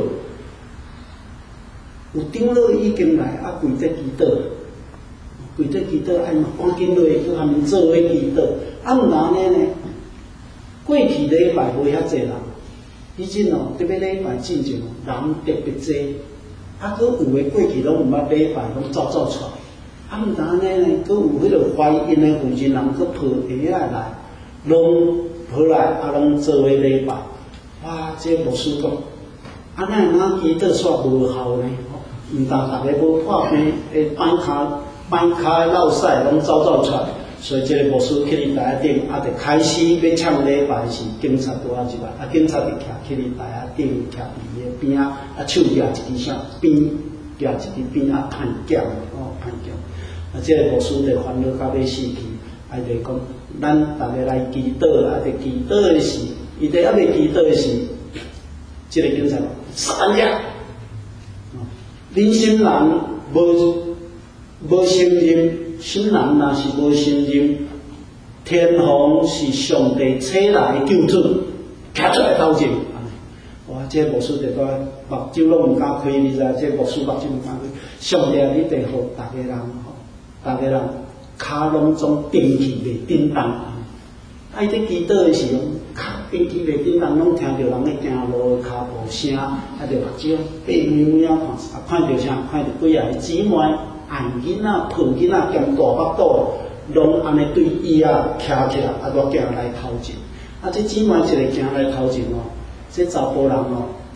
有长老已经来，啊跪在祈祷，哎嘛赶紧落去，去下面做伙祈祷。啊，毋然呢？过去礼拜无遐济人，以前哦，特别礼拜进前人特别济，啊，佫有诶过去拢毋捌礼拜，拢走出来。啊，毋然呢？佫有迄个怀孕诶妇人人佫抱鞋仔来。拢跑来，啊，拢做伙礼拜。哇，这牧师讲，啊，咱祈祷煞无效呢？毋但大家无破病，摆骹落屎，拢走出来。所以这个牧师去哩台顶，啊，就开始要抢礼拜时，警察拄入来，啊，警察就徛去哩台顶，徛伫伊个边啊，啊，手举一支啥鞭，举一支鞭啊，判奖，判奖。啊，这个牧师就烦恼到要死去，啊，就讲。咱逐个来祈祷，啊！伫祈祷的时，伊伫还未祈祷的时，这个警察讲3只，恁新人无承认，新人若是无承认，天皇是上帝赐来的救主，徛出来斗阵。哇！这牧师就讲目睭拢毋敢开，你知？这牧师目睭毋敢开。上帝，你得互逐个人。骹拢总定起袂叮当，啊！伊伫祈祷的时候，骹定起袂叮当，拢听到人咧行路的骹步声，啊，就目睭闭瞄瞄看，看到啥？看到几个姊妹、按囡仔、抱囡仔兼大腹肚，拢安尼对伊啊徛起来，啊，我行来头前。啊，这姊妹一个行来头前哦，这查甫人哦，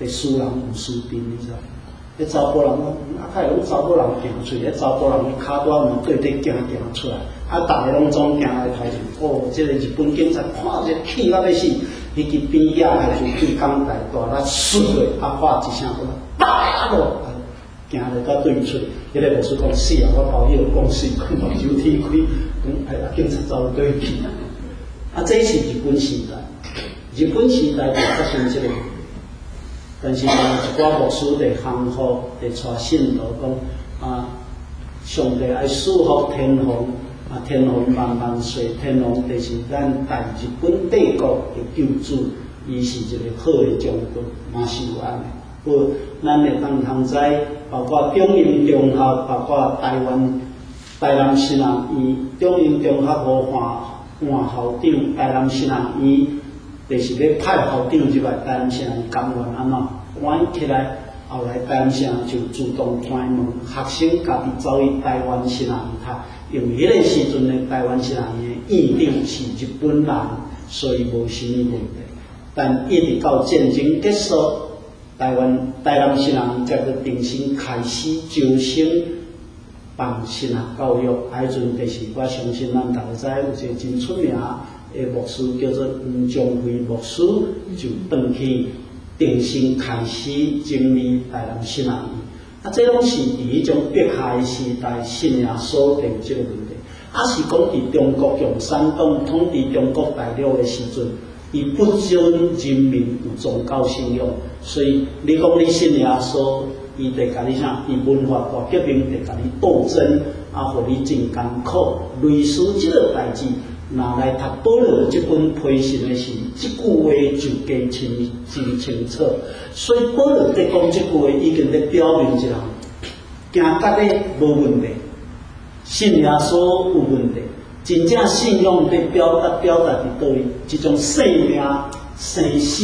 得输人有输兵，你知道？迄查甫人，较会拢查某人行出，迄查甫人迄骹带门对对行出来，逐个拢总行来台前。哦，这个日本警察看这气到要死，伊去边野还就对讲台大力唰落，喊一声，打落，行来到对出，迄个牧师讲死啊，我包迄个讲死，看目睭天开，警察走对去。这是日本时代，日本时代就发生这个。但是有一寡牧师伫降服，伫带信徒讲上帝爱祝福天皇，天皇万万岁，天皇就是咱大日本帝国的救主，伊是一个好的将军，嘛是有安尼。不过，咱会通知，包括中英中学，包括台南新人院、中英中学换校长，台南新人院。就是要派校长入来，台南县甘愿安怎关起来，后来台南县就主动开门，学生家己走去台湾新人读，因为迄个时阵的台湾新人的院长是日本人，所以无啥物问题。但一直到战争结束，台南新人才个重新开始招生办新学教育，迄阵就是我相信咱大家知有一个真出名。牧师叫做黄宗辉牧师，就转去重新开始整理台南新人院。这拢是伫迄种迫害时代信仰所定这个问题。是讲伫中国共产党统治中国大陆的时阵，伊不准人民有宗教信仰，所以你讲你信耶稣，伊得甲你啥？伊文化大革命得甲你斗争，互你真艰苦。类似这个代志。拿来读保罗这本批信的时，这句话就加真清楚。所以保罗在讲这句话，已经在表明一人行家咧无问题，信耶稣有问题。真正信仰在表达伫倒位，一种生命生死，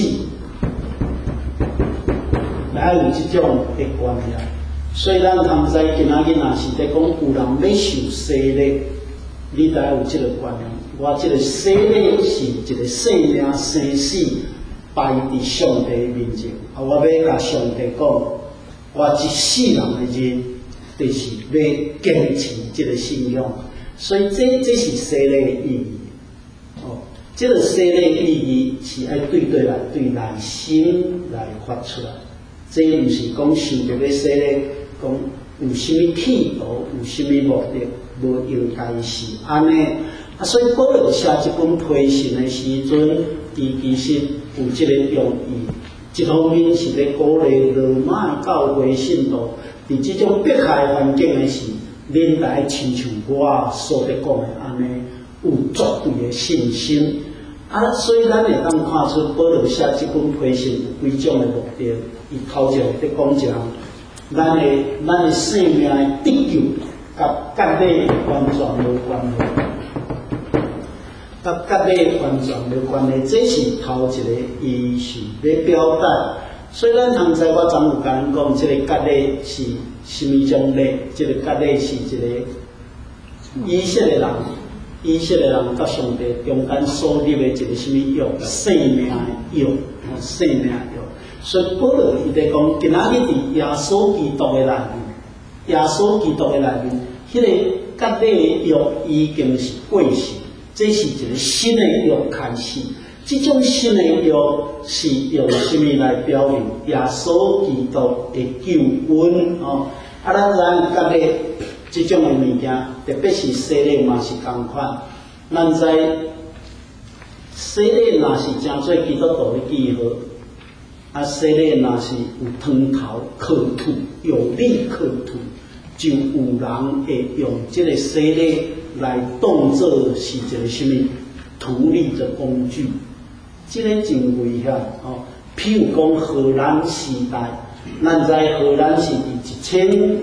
来有这种的观念。所以咱通知今仔日若是在讲有人要受洗咧，你得有这个观念。我这个洗礼是一个生命生死摆伫上帝面前，我要甲上帝讲，我一世人的人，就是要坚持这个信仰。所以这是洗礼的意义。这个洗礼的意义是要对内心来发出来。这不是讲受着要洗礼，讲有什么企图，有什么目的，无应该是安尼。所以保罗写这本批信的时阵，伊其实有这个用意。一方面是咧鼓励罗马教会信徒，伫这种迫害环境的时，恁来亲像我所咧讲的安尼，有绝对的信心。所以咱会当看出保罗写这本批信有几种的目的。伊头前咧讲一项，咱的生命的得救，甲隔离完全无关系。甲隔离完全无关系，这是头一个伊是咧表达。所以咱通知我昨有甲咱讲，这个隔离是什么种类？这个隔离是一个以色列人甲上帝中间所立的一个什么约？生命的约，生命的约。所以保罗伊在讲，今仔日伫耶稣基督的内面，迄个隔离的约已经是过去。这是一个新的约开始，这种新的约是用什么来表明耶稣基督的救恩？咱隔离这种的物件，特别是洗礼嘛是同款。咱知洗礼若是真做基督徒的记号，洗礼若是有汤头靠土，有力靠土，就有人会用这个洗礼。来当作是一个什么图利的工具，这个真危险譬如讲荷兰时代，咱知荷兰是伫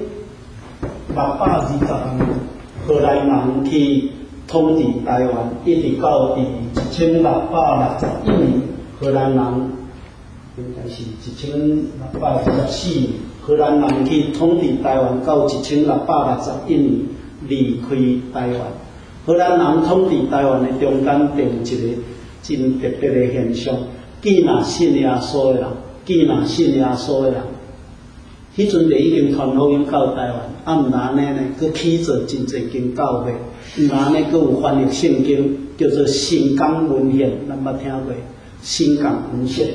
1620年，荷兰人去统治台湾，一直到1661年，荷兰人应该是1614年，荷兰人去统治台湾到1661年。离开台湾，荷兰人统治台湾的中间，定一个真特别的现象。既然信耶稣的人， 既然信耶稣的人，迄阵就已经传福音到台湾，啊，毋但安尼呢，佮起做真侪间教会，毋但安尼，佮有翻译圣经，叫做新港文献，咱捌听过新港文献。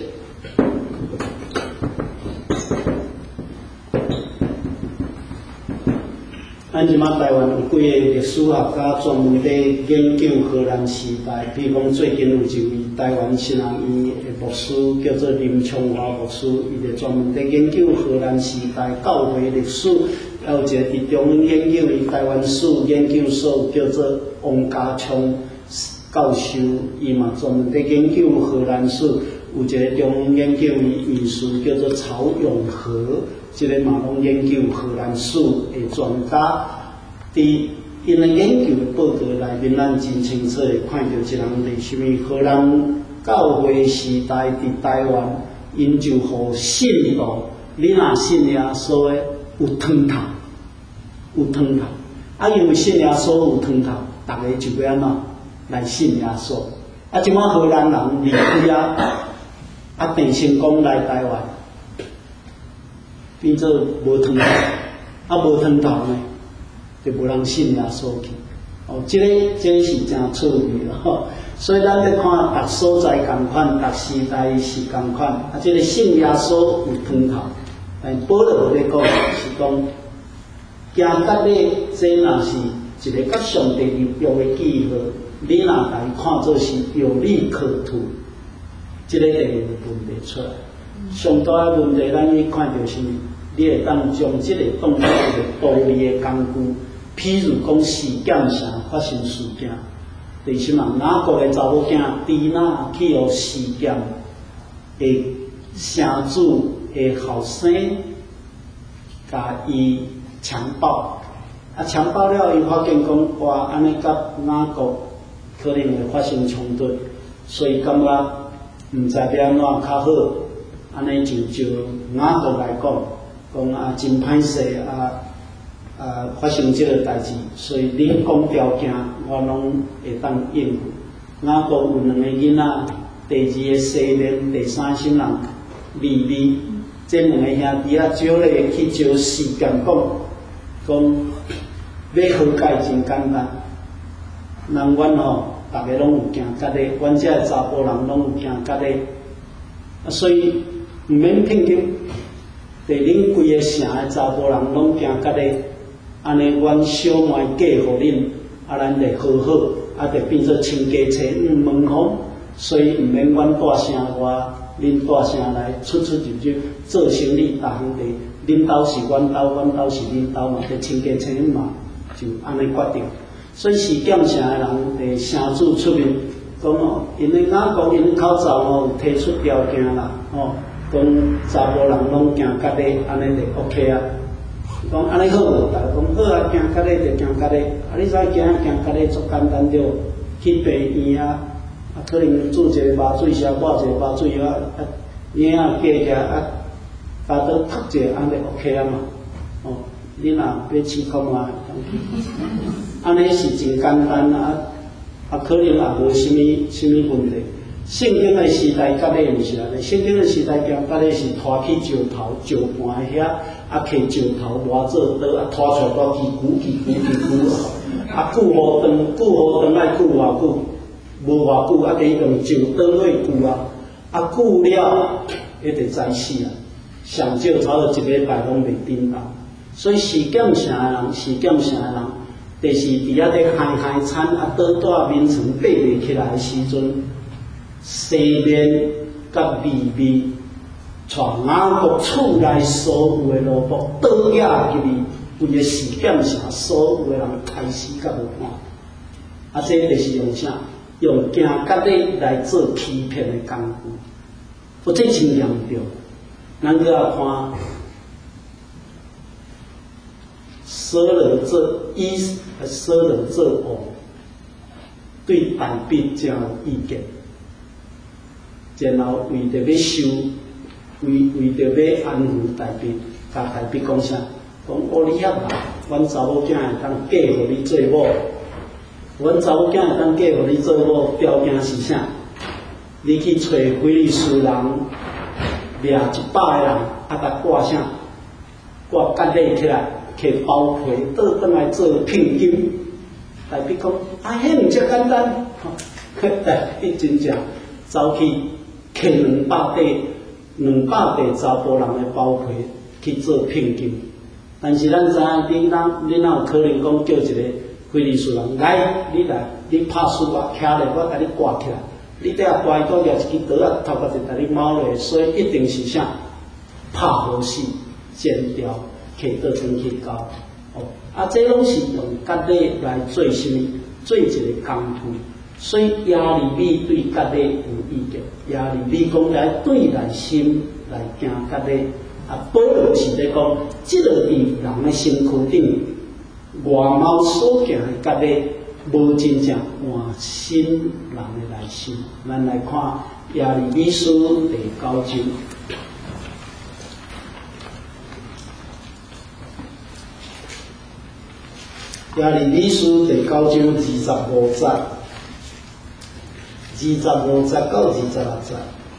咱即马台湾有几个历史学家专门咧研究荷兰时代，比如讲最近有一位台湾新人医的牧师叫做林昌华牧师，伊就专门咧研究荷兰时代教会历史。还有一个伫中央研究的台湾史研究所叫做王家昌教授，伊嘛专门咧研究荷兰史。有一个中央研究的院士叫做曹永和。即个嘛拢研究荷兰史的专家，伫因的研究的报告内面，咱真清楚的看到一人伫什么荷兰教会时代伫台湾，因就互信徒，你若信耶稣的有汤头，有汤头，啊因为信耶稣有汤头，大家就要安怎来信耶稣。啊，即摆荷兰人离开啊郑成功来台湾。变做无汤头，啊无汤头呢，就无人信耶稣去。哦，这个是真趣味咯吼。所以咱要看逐所在共款，逐时代是共款。啊，这个信耶稣有汤头，但保罗咧讲是讲，行甲咧，这若是一个甲上帝立约的记号，你若来看做是有利可图，这个就问题出来。上大的问题，咱去看到是，你会当将这个当作一个道理的工具。譬如讲事件上发生事件，第什么哪个的查某囝伫哪去互事件的城主的后生，甲伊强暴，啊强暴了，伊发现讲哇，安尼甲哪个可能会发生冲突，所以感觉毋知要安怎较好。安尼就雅各来讲啊真歹势发生这个代志，所以你讲条件我拢会当应付。雅各有两个囡仔，第二个西面，第三心人利利，这两个兄弟啊，招咧去招事件讲要和解真简单。人阮吼，大家拢有行家的，阮遮个查甫人拢有行家的，所以。毋免聘金，伫恁规个城的查甫人拢行甲咧，安尼阮小妹嫁互恁，啊咱就和好，啊就变做亲家妻门房，所以毋免阮大声外，恁大声来出入，做生意大兄弟，恁兜是阮兜，阮兜是恁兜嘛，就亲家妻嘛，就安尼决定。所以是建城的人伫城主出面讲哦，因为雅各因口罩哦提出条件啦，哦。讲查甫人拢行家己，安尼就 OK 啊。讲安尼好无？大家讲好啊，行家己就行家己。啊，你知行家己足简单着，去病院啊，可能做一个麻醉烧，抹一个麻醉药啊，领啊加起啊，加倒读一下，安尼 OK 啊嘛。哦，你若要试看啊，安尼是真简单啊，可能也无什么问题。圣经的时代甲咧毋是安尼，圣经的时代行甲咧是拖去石头、石盘遐，啊，摕石头磨做刀，啊，拖出来个锯骨，啊，锯好长爱锯偌久，无偌久，啊，得用石刀去锯啊，啊，锯了，迄就知死啊，上少差不多一礼拜拢袂顶当，所以是检城的人，就是伫遐咧嗨惨，啊，倒带眠床爬袂起来的时阵。西面甲利面，带雅各厝内所有的萝卜倒野入去，为个事件城所有的人开始甲无看。啊，这就是用啥？用行甲咧来做欺骗的工具。我这真严重。咱搁来看舍人做一，舍人做恶，对大笔真有意见。然后为着要收，为着要安抚大笔，甲大笔讲啥？讲你遐啦，阮查某囝会当嫁互你做某，阮查某囝会当嫁互你做某，条件是啥？你去找菲利斯人， 掠100个人，甲挂啥？挂甲勒起来，摕包皮倒转来做聘金。代表讲，迄毋遮简单，代表真正走去摕200块查甫人的包皮去做聘金。但是咱知影，你哪有可能讲叫一个非利士人来，你来，你拍输啊，徛咧，我甲你挂起来。你底下挂一个掠一支刀啊，头壳就甲你猫落，所以一定是啥？拍好死，剪掉，摕倒转去交。这拢是用甲勒来做什么？做一个工具。所以亚利米对甲勒有意见，亚利米讲来对内心来行甲勒。保罗是咧讲，即个伫人的身躯顶，外貌所行的甲勒，无真正换心人的内心。咱来看亚利米书第9章。亚利米书第9章25节，25节到26节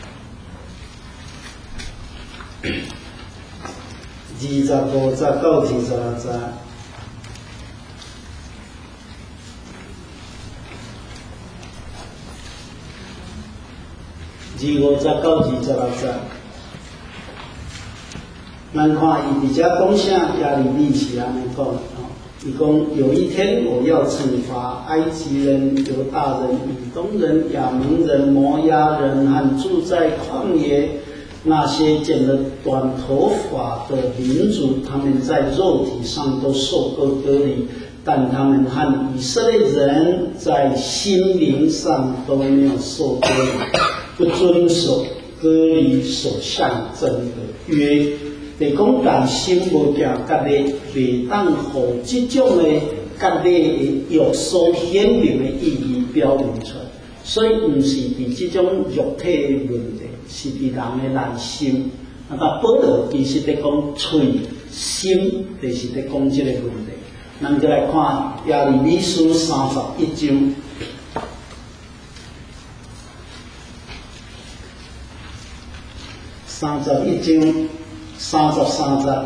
，25节到26节。25节到26节，咱看伊伫遮讲啥？亚利米是安尼讲。伊讲有一天我要惩罚埃及人、犹大人、以东人、亚门人、摩押人和住在旷野那些剪了短头发的民族，他们在肉体上都受过割礼，但他们和以色列人在心灵上都没有受割礼，不遵守割礼所象征的约。就讲内心无行甲勒，袂当互即种的甲勒的约所显明的意义表明出来。所以毋是伫即种肉体的问题，是伫人的内心。保罗其实咧讲嘴心，就是咧讲即个问题。咱再来看亚利米书31章。31章33节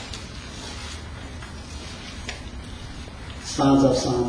，33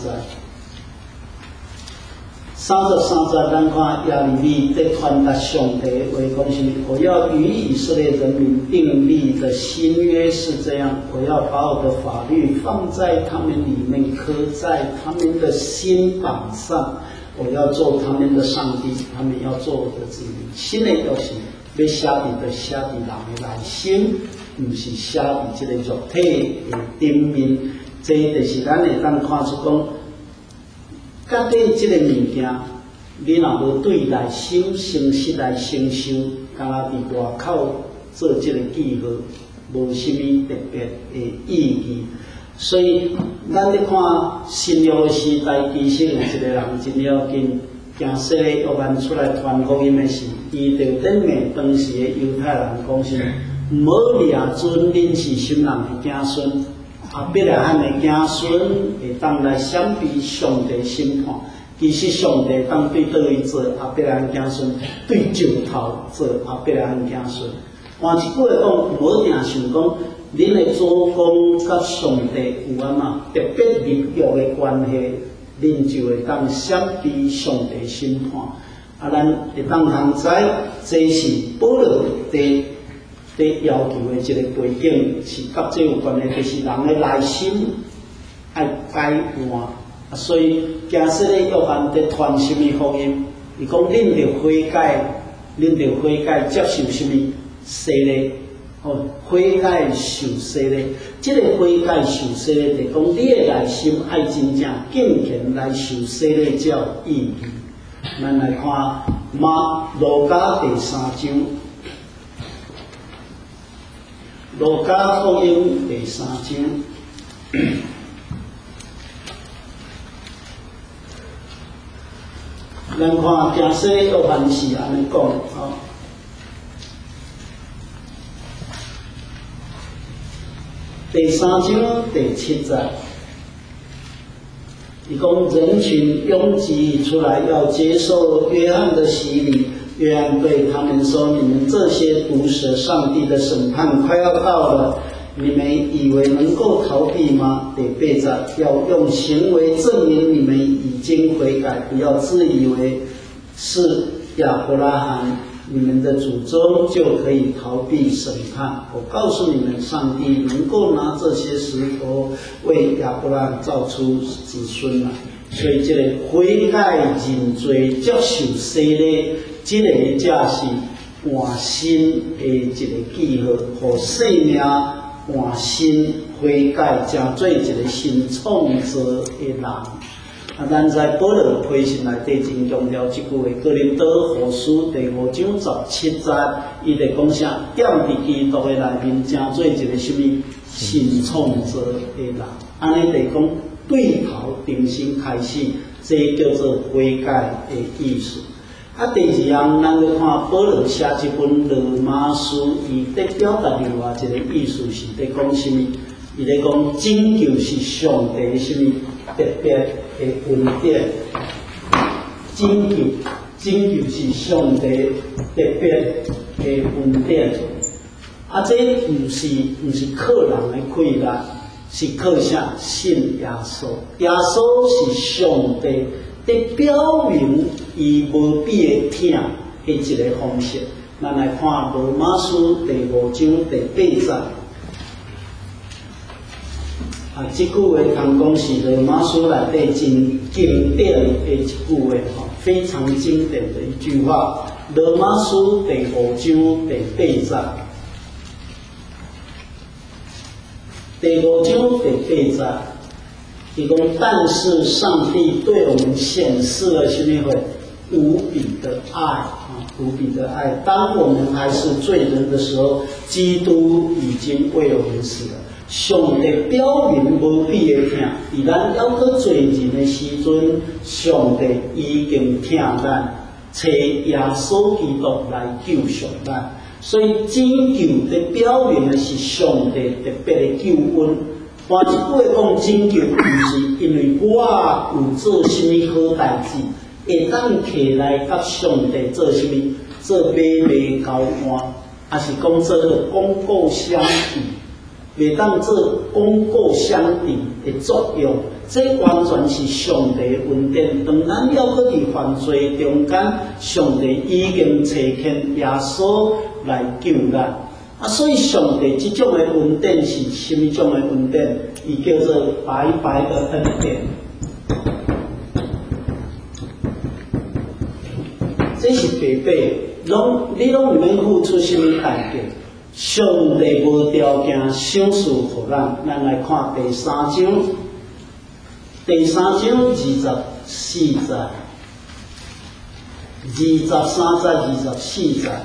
节，咱看亚利米在传达上帝话讲是：我要与以色列人民订立的新约是这样，我要把我的法律放在他们里面，刻在他们的心板上。我要做他们的上帝，他们要做我的子民。新的约是要写伫就写伫人的内心，毋是写伫即个肉体的顶面。这就是咱会当看出讲，甲底即个物件，你若无对内心诚实来承受，敢若伫外口做即个记号，无啥物特别的意义。所以，咱咧看新约的时代，其实有一个人真要紧。行色列约翰出来传福音的时，伊就顶面当时的犹太人讲是：唔好掠准恁是什人的子孙，必然咱的子孙会当来闪避上帝审判。其实上帝当对倒位做，必然子孙对石头做，必然子孙。换一句话讲，唔好定想讲，恁的祖公甲上帝有安怎特别立约的关系。恁就会当闪避上帝审判，咱会当通知，这是保罗伫要求的一个背景，是甲这有关的，就是人的内心爱改换。所以假设咧约翰伫传什么福音，伊讲恁着悔改，接受什么洗礼。悔改受洗礼，这个悔改受洗礼，就讲你的内心爱真正敬虔来受洗礼才有意义。咱来看路加第3章，路加福音第3章。咱看假设约翰是安尼讲第3章第7节，伊讲人群拥挤出来要接受约翰的洗礼， 约翰对他们说：“你们这些毒舌，上帝的审判快要到了，你们以为能够逃避吗？得背着，要用行为证明你们已经悔改，不要自以为是亚伯拉罕你们的祖宗就可以逃避审判。我告诉你们，上帝能够拿这些石头为亚伯拉罕造出子孙来。所以这个悔改认罪接受洗礼，这个才是换新的一个记号，和生命换新悔改，成做一个新创造的人。咱在保罗批信内底真强调这句话，哥林多后书第5章17节，伊在讲啥？踮伫基督的内面，成做一个什么新创造的人？安尼就讲对头重新开始，这叫做悔改的意思。第二项，咱去看保罗写这本罗马书，伊在表达另外一个意思是在讲什么？伊在讲拯救是上帝的什么特别的恩典，拯救是上帝特别的恩典。这不是靠人的快乐，是靠啥？信耶稣。耶稣是上帝在表明伊无比的疼的一个方式。咱来看罗马书第5章第8节。这句话通讲是罗马书内底真经典的一句话，非常经典的一句话。罗马书第5章第8节，第5章第8节，伊讲，但是上帝对我们显示了什么？无比的爱无比的爱。当我们还是罪人的时候，基督已经为我们死了。上帝表明无比的疼，伫咱还阁罪人的时阵，上帝已经疼咱，找耶稣基督来救赎咱。所以拯救的表明的是上帝特别的救恩。换一句话讲，拯救不是因为我有做什么好代志，会当摕来甲上帝做什么，做买卖交换，还是讲做公告相抵。袂当做公告相抵的作用，这完全是上帝的恩典。当咱了搁伫犯罪中间，上帝已经差遣耶稣来救咱。所以上帝这种的恩典是什么种的恩典？伊叫做白白的恩典。这是白白，你拢唔免付出什么代价。上帝无条件赏赐予咱，咱来看第3章24节、23节、24节。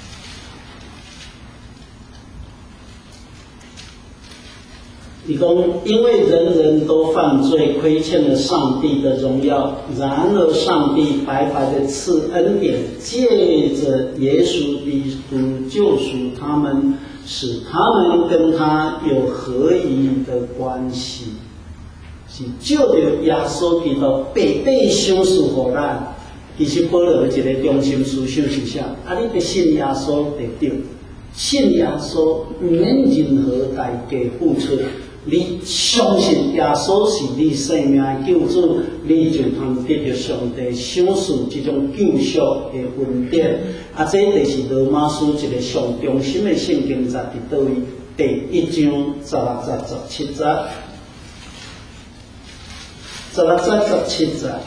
伊讲，因为人人都犯罪，亏欠了上帝的荣耀，然而上帝白白的赐恩典，借着耶稣基督救赎他们，使他们跟他有合一的关系。是借着耶稣基督白白赏赐予咱。其实保罗一个中心思想是啥？你得信耶稣就对，信耶稣唔免任何代价付出。你相信耶稣是你生命的救主，你就通得到上帝赏赐这种救赎的恩典。这就是罗马书一个上中心的圣经节伫倒位？第1章16节、17节、16节、17节。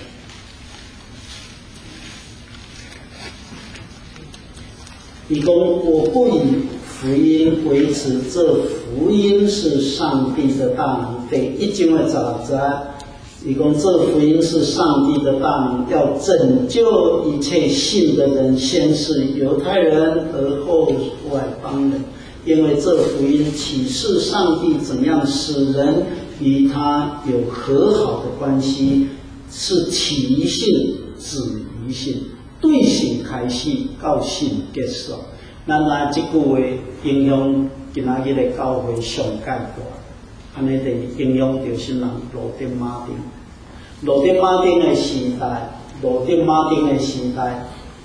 伊讲，我不以福音为耻，这福音是上帝的大能。第1章的16节，伊讲这福音是上帝的大能，要拯救一切信的人，先是犹太人，而后外邦人。因为这福音启示上帝怎样使人与他有和好的关系，是起于信，止于信，对信开始，到信结束。咱拿这句话影响今仔日的教会上界大，安尼就影响着新人罗德马丁。罗德马丁的时代，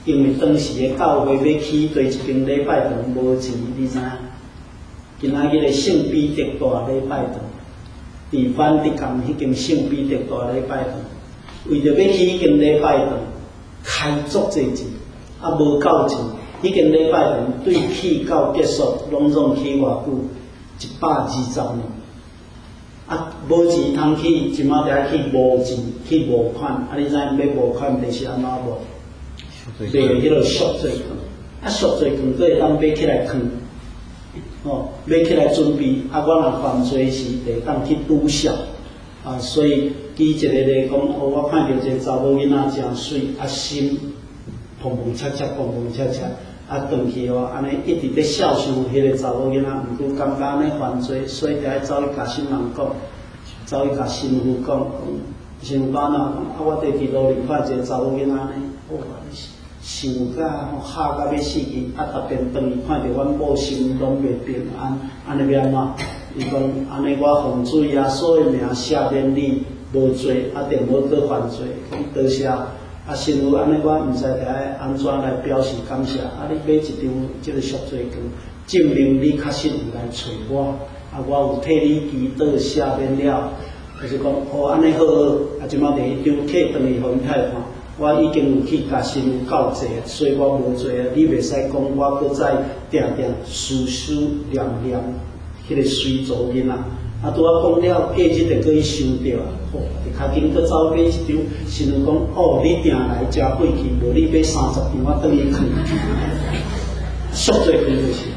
因为当时的教会要起对一间礼拜堂无钱，你知影？今仔日的圣彼得大礼拜堂，伫梵蒂冈迄间圣彼得大礼拜堂，为着要起迄间礼拜堂，开足济钱，啊无够钱，迄间礼拜堂对起到结束，拢起偌久？120年。啊，无钱通起，即马得去无钱，去募款。啊，你知影要募款就是安怎无？卖迄个赎罪券，啊赎罪券佫会当买起来囥，买起来准备。啊，我若犯罪时，会当去拄赦。啊，所以举一个例讲，我看到一个查某囡仔真水，啊心砰砰切切，砰砰切切，啊转去安尼一直咧孝顺迄个查某囡仔，毋过感觉安尼犯罪，所以就爱走去甲新人讲，走去甲新妇讲，新妇安怎讲？啊，我伫伫路里看一个查某囡仔呢，想甲吓到要死去，啊，逐遍转去看到阮某心拢袂平安，安尼要安怎？伊讲安尼，我奉主耶稣的名赦免你无罪，啊，定无搁犯罪，讲多谢。啊，新妇安尼，我毋知得爱安怎来表示感谢。啊，你买一张即个赎罪券，证明你确实有来找我，啊，我有替你祈祷赦免了。就是讲，安尼好，啊，即马第一张摕转去互因太看。我已经有去甲新妇告罪，所以我无罪啊！你袂使讲我搁再定定思思念念迄个水族囡仔。啊，拄仔讲了，过日就搁去想着，就较紧搁走买一张。新妇讲，你定来食过去，无你买30张，我转去囥。赎罪券就是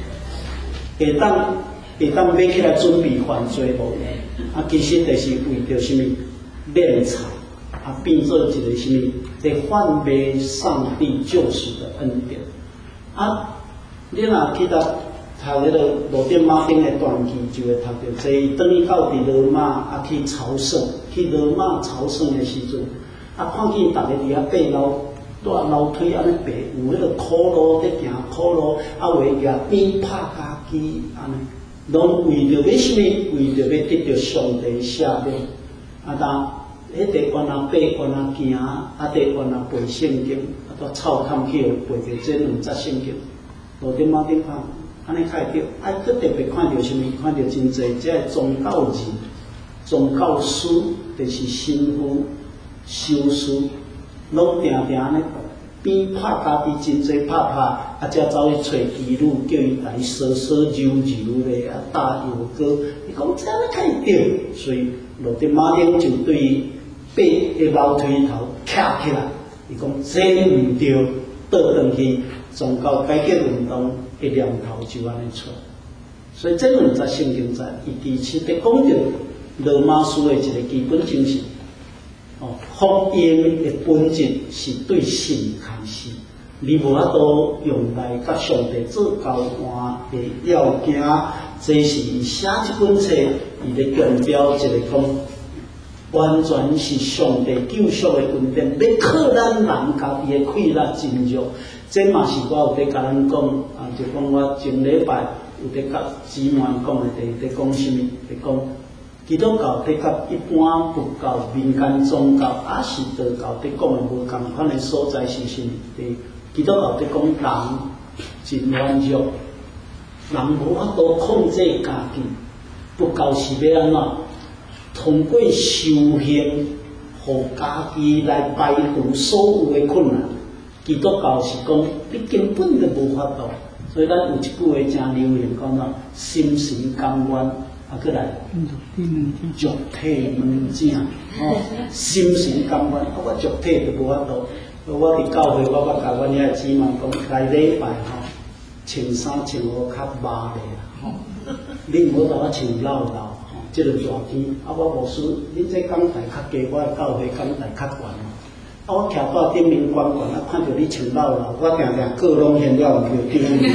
会当买起来准备犯罪无？啊，其实就是为着什么敛财。啊，变做一个什么？在贩卖上帝救赎的恩典。啊，你若去到读迄个罗甸马丁的传记，就会读到这等于到伫罗马啊去朝圣，去罗马朝圣的时阵，啊看见大家伫遐爬楼梯安尼爬，有迄个骷髅在行骷髅，啊为举鞭拍家己安尼，拢为着要什么？为着要得到上帝赦免。啊，当。迄地原来爬，原来行，啊地原来背圣经，啊都臭坎去背着这2节圣经，罗顶马顶看，安尼看着，啊，佮特别看到什么？看到真侪这宗教人、宗教师，就是神父、修士，拢定定安尼边拍家己真侪拍，啊，才走去找基督，叫伊来烧揉咧，啊打油膏，伊讲这样看着，所以罗顶马顶就对。爬喺楼梯头徛起来，伊讲这唔对，倒转去宗教改革运动的念头就安尼出。所以这2节圣经在伊其实在讲到罗马书的一个基本精神。福音的本质是对神开始，你无法度用来甲上帝做交换的要件。这是伊写这本册，伊咧强调一个讲。完全是上帝救赎的恩典，要靠咱人家己的快乐真足。这嘛是我有在甲咱讲，啊，就讲我前礼拜有在甲姊妹讲的，在讲什么？在讲基督教在甲一般佛教、民间宗教，也是道教在讲的无共款的所在是什么？基督教在讲人真软弱，人无法度控制家己，佛教是要安怎？通过修行，互家己来排除所有的困难。基督教是讲，你根本就无法度。所以咱有一句话真流行，讲到心神甘愿，啊，过来肉体软正，心神甘愿，啊，我肉体就无法度。我伫教会，我捌甲阮遐姊妹讲，来礼拜穿衫穿好较麻咧啦，你唔好甲我穿老老。即个热天，啊，我无输，恁这讲台较低，我教会讲台较悬。啊，我徛到顶面观观，啊，看到你穿老老，我定定各拢现了，唔着丢脸。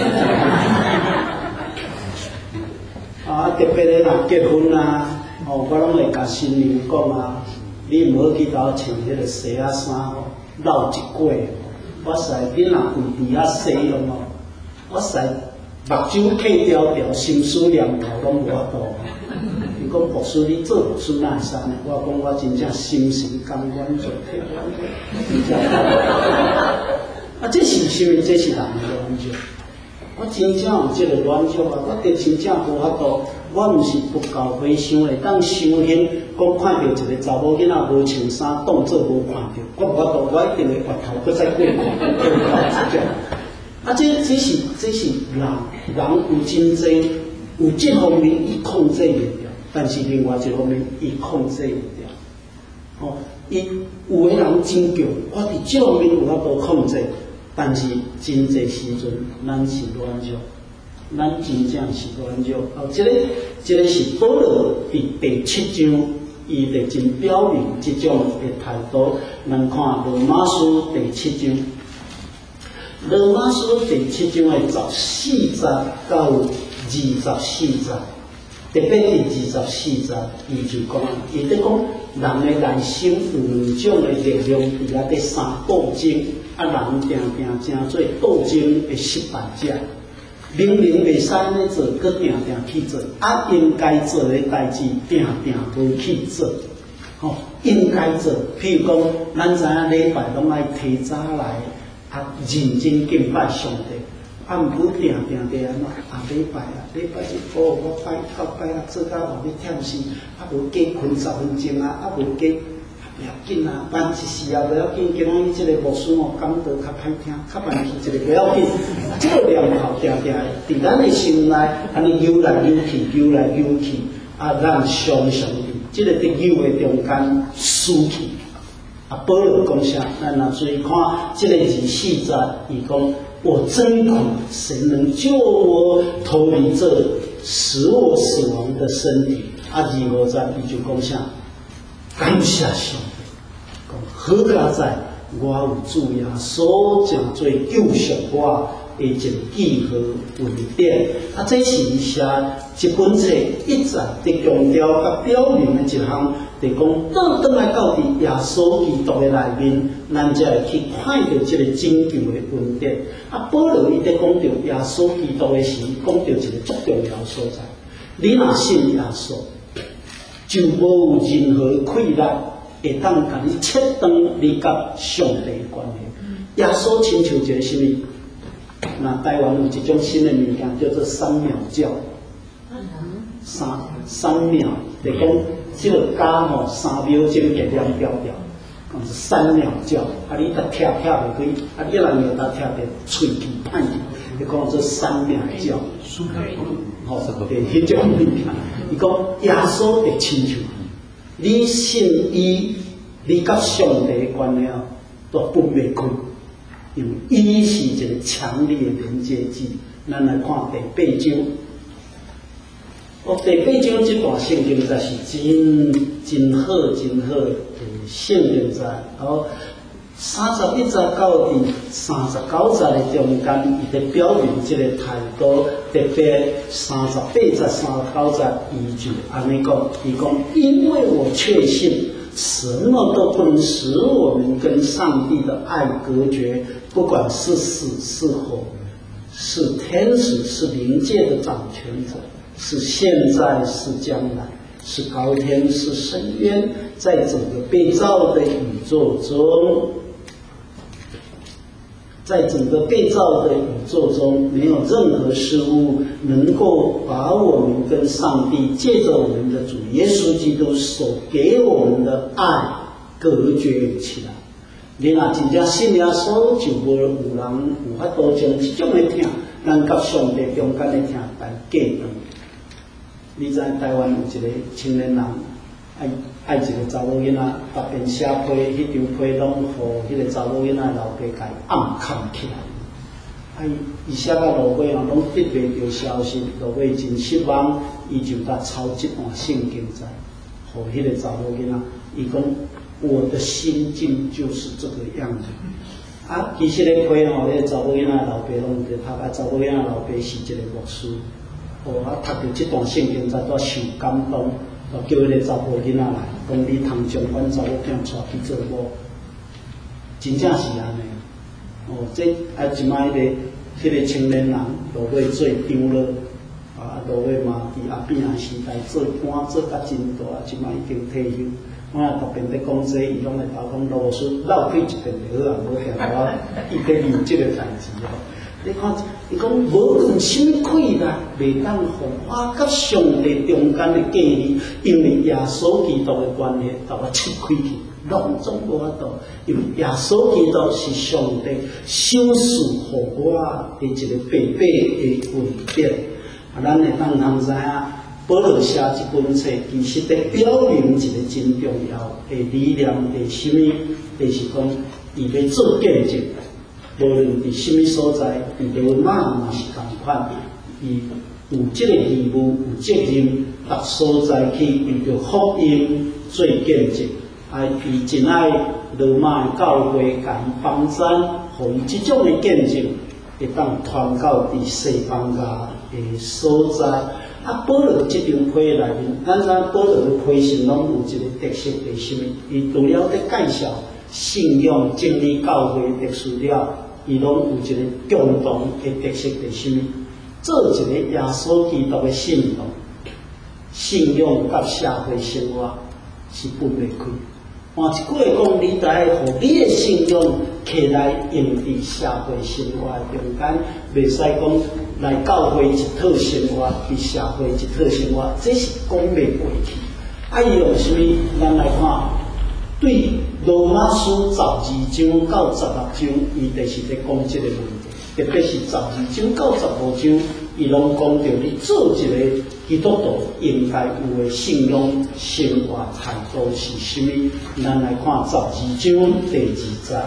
啊，特别咧，若结婚啊，我拢会甲新娘讲啊，你唔好去甲我穿迄个西仔衫绕一过，我使你若为伫遐西用我使目睭剃条条，心思念头拢无法度。伊讲牧师，你做牧师哪会使呢？我讲我真正心神甘愿做， 啊，这是什么？这是人的软弱。我真正有这个软弱啊！我真正无法度，我毋是不够会想的，当修行，讲看到一个查某囡仔无穿衫，当作无看到，我无法度，我一定会回头，搁再过看，啊，这是人有真济，有这方面伊控制袂了，但是另外一方面伊控制袂了。哦，伊有的人真强，我伫这方面有法度控制。但是真济时阵，咱是软弱，咱真正是软弱。哦，这个是保罗伫第7章，伊就真表明这种的态度。咱看罗马书第7章，罗马书第7章的14节到24节，特别第24节，伊就讲，伊在讲人的内心有两种的力量伫遐在相斗争。啊，人定真做斗争的失败者，明明袂使安尼做，佮定去做；啊，应该做的代志，定无去做。吼，应该做，譬如讲，咱知影礼拜拢爱提早来，啊，认真敬拜上帝。啊，毋过定安怎？啊，礼拜日我拜到拜啊，做到后日忝死，啊，无加困10分钟啊，啊，无加。不要紧啊，办一事啊，不要紧。今仔日这个牧师哦，讲道较歹听，较慢去，这个不要紧。这个念头定伫咱的心内，安尼游来游去，啊，咱常常伫这个得游的中间输去。啊，保罗讲啥？咱若注意看这个24节，伊讲我真苦，谁能救我脱离这使我死亡的身体？啊，25节伊就讲啥？感谢上帝，讲好佳在，我有主耶稣正做救赎我的一个记号文典。啊，这是伊写一本册一直伫强调甲表明的一项，就讲倒来到伫耶稣基督的内面，咱才会去看到这个拯救的文典。啊，保罗伊在讲到耶稣基督的时，讲到一个足重要的所在。你若信耶稣，就无有任何困难会当甲你切断你甲上帝的关系。耶稣亲像一个什么？那台湾有一种新的物件叫做3秒教。三秒，就讲这个家吼3秒钟就亮掉，讲是3秒教。啊，你得跳袂开，啊，你若没得跳得喙齿歹去，就讲做3秒教。吼，对，迄种物件。伊讲耶稣会亲像你信伊，你甲上帝的关系都分袂开，因为伊是一个强烈的连接剂。咱来看第8章，第8章这段圣经才是真好的圣经在。好，31节到第39节的中间，伊在表明这个态度。特别38节、39节，伊就安尼讲，伊讲，因为我确信，什么都不能使我们跟上帝的爱隔绝，不管是死是活，是天使，是灵界的掌权者，是现在，是将来，是高天，是深渊，在整个被造的宇宙中。在整个被造的宇宙中，没有任何事物能够把我们跟上帝借着我们的主耶稣基督所给我们的爱隔绝起来。你若真正信耶稣，就无有人有法度将这种的疼，咱甲上帝中间的疼来隔断。你知台湾有一个青年人，爱一个查某囡仔，逐边写批，迄张批拢互迄个查某囡仔老爸甲伊暗藏起来。伊写到落尾拢得袂到消息，落尾真失望，伊就甲抄这段圣经在，互迄个查某囡仔，伊讲我的心境就是这个样子。啊，其实咧批吼，迄个查某囡仔老爸拢伫读，啊，查某囡仔老爸是一个牧师，啊，读到这段圣经才多受感动。叫迄个查甫囡仔来，讲你通将阮查某囝带去做某，真正是安尼。这即摆迄个青年人落尾做长老，落尾嘛伫阿扁仔时代做官做甲真大，即摆已经退休。 我特别在讲这，伊拢会甲我讲老师绕开一遍就好啊，无定我伊在理这个代志哦。你看，伊讲无论什么困难，袂当互我甲上帝中间的隔离，因为耶稣基督的关系，把我切开去，拢总无法度。因为耶稣基督是上帝赏赐互我的一个白白的恩典。啊，咱会当通知影，保罗写这本册，其实在表明一个真重要的理念是什么？就是讲，伊要做见证。无论伫什么所在，伫罗马嘛是同款，伊有这个义务、有责任，逐所在去为着福音做见证。啊，伊真爱罗马的教会，甲伊帮赞，互伊即种的见证会当传到伫西方家的所在。啊，保罗即张批内面，咱知保罗的批信拢有一个特色是什么？伊除了在介绍信仰、真理、教会特殊了。伊拢有一个共同的特色是什么？做一个耶稣基督的信徒，信仰甲社会生活是分袂开。换一句话讲，你得互你的信仰起来用伫社会生活中间，袂使讲来教会一套生活，伫社会一套生活，这是讲袂过去。啊，伊用什么？咱来看。对罗马书12章到16章，伊就是在讲这个问题，特别是12章到15章，伊拢讲到你做一个基督徒应该有的信仰生活态度是什么？咱来看12章第2节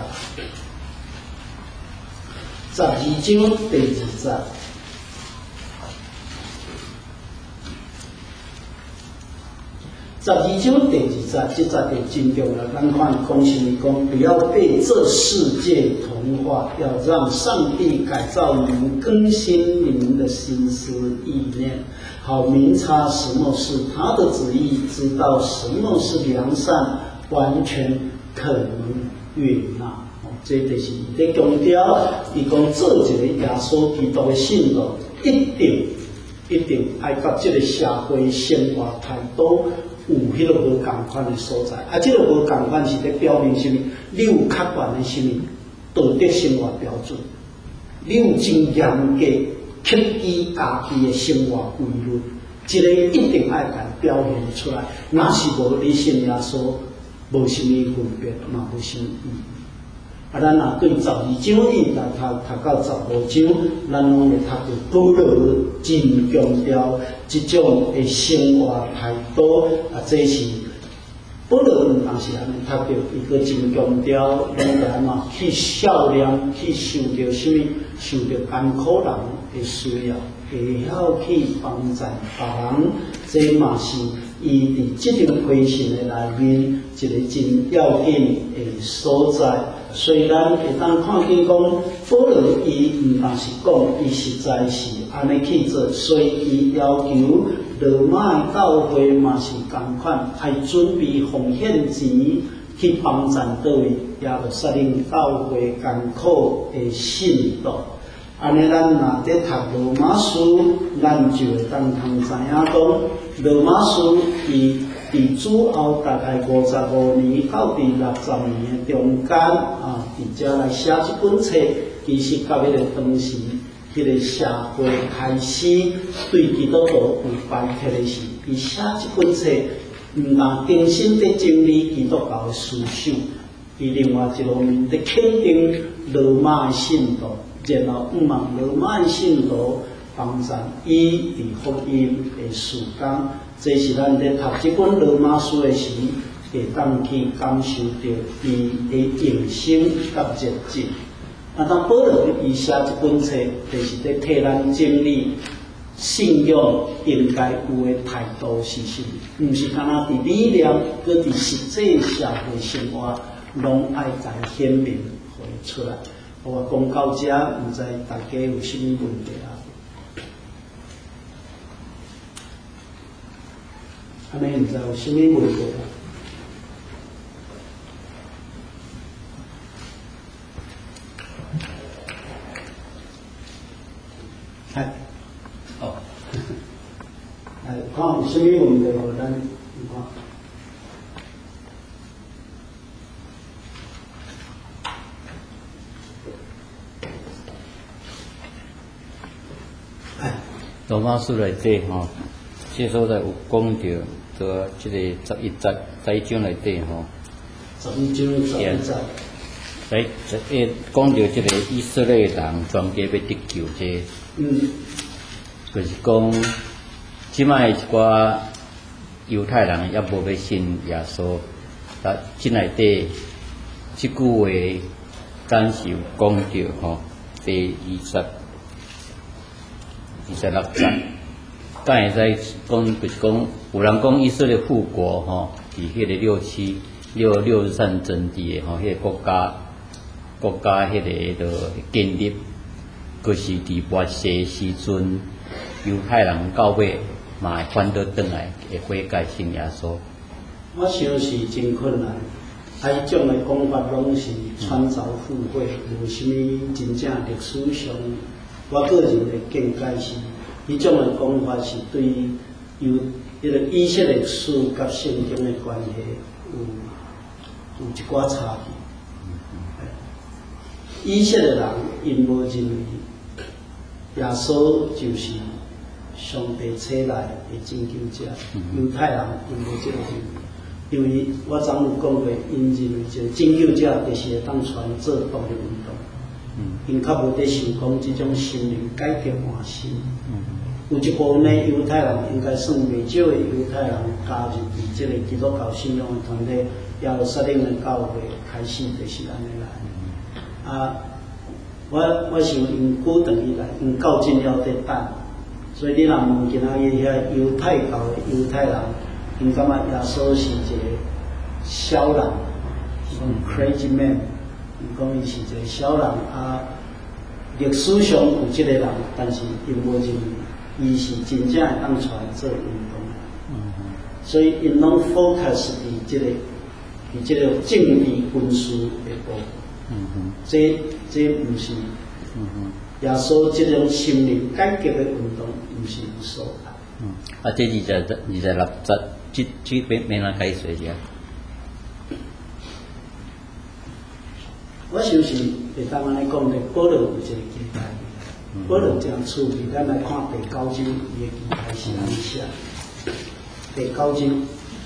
，12章第2节。12章第2节，这节就真重要。咱看讲什么？讲不要被这世界同化，要让上帝改造你们，更新你们的心思意念，好明察什么是他的旨意，知道什么是良善，完全可能悦纳。这就是伊在强调，伊讲做一个耶稣基督的信徒，一定爱甲这个社会生活态度。有迄个无共款的所在，啊，这个无共款是咧表明什么？你有较悬的什么道德生活标准？你有真严格克己家己的生活规律，这个一定爱甲表现出来。若是无，你信耶稣无什么分别，嘛无什么意义。啊，咱若对12章伊来读到15章，咱拢会读到保罗真强调这种的生活态度。啊，这是保罗毋但是安尼读到，伊个真强调，拢来嘛去孝念，去受到什么？受到艰苦人的需要，会晓去帮助别人，这嘛是伊伫这张批信的内面一个真要紧的所在。虽然会当看见讲，保罗伊毋但是讲，伊实在是安尼去做，所以伊要求罗马的教会嘛是同款，爱准备奉献钱去帮助倒位耶路撒冷教会艰苦的信徒。安尼咱若在读罗马书，咱就会当通知影讲，罗马书伊伫主后大概55年到第60年的中间啊，伫遮来写这本册，其实到迄个当时，迄个社会开始对基督徒有排斥的时，伊写这本册，毋但重新在整理基督教的思想，伊另外一方面在肯定罗马的信徒，然后毋望罗马的信徒帮助伊伫福音的事工。这是咱在读这本罗马书的时，会当去感受到伊的用心甲热情。啊，当保罗伊写这本册，就是在替咱整理信仰应该有的态度是什么？毋是单单伫理念，佮伫实际社会生活，拢爱在显明会出来。我讲到这，毋知大家有什么问题啊？安尼毋知有什么问题啊？哎，哦，哎，看有什么问题，咱看。 罗马书内底吼，这所在有讲到，在这个11章内底吼 11章11节。 讲到这个以色列人全家要得救这，就是讲，即摆一寡犹太人也无要信耶稣，即内底即句话，敢是有讲到吼，第26节，敢会使讲，就是讲，有人讲以色列复国吼，伫迄个六日战争地诶吼，迄个国家迄个就建立，就是伫末世时阵，犹太人到尾嘛会反倒转来，会悔改信耶稣。 我想是真困难，迄种诶讲法拢是穿凿附会，无啥物真正历史上，我个人诶见解是，迄种诶讲法是对迄个以色列史甲圣经诶关系有一寡差距。以色列人因无认为耶稣就是上帝差来的拯救者，犹太人因无这个认为，因为我昨有讲过，因认为这个拯救者就是会当传做独立运动，因较无在想讲这种心灵改革换新。有一部分的犹太人应该算袂少的犹太人加入伫这个基督教信仰的团体，耶路撒冷的教会开始就是安尼来。我想因久长以来，因到今了在等，所以你若问今仔日遐犹太教的犹太人，因感觉耶稣是一个小人，是讲 crazy man， 因讲伊是一个小人历史上有这个人，但是因无认为伊是真正会当传做运动，所以因拢 focus 伫这个政治军事的部分。这不是耶稣这种心灵改革的运动，不是有所在。 这26节，这免哪解释者？ 我想是会当安尼讲的，保罗有一个期待，保罗这样处理，咱来看第9章伊的期待是安尼写。第9章。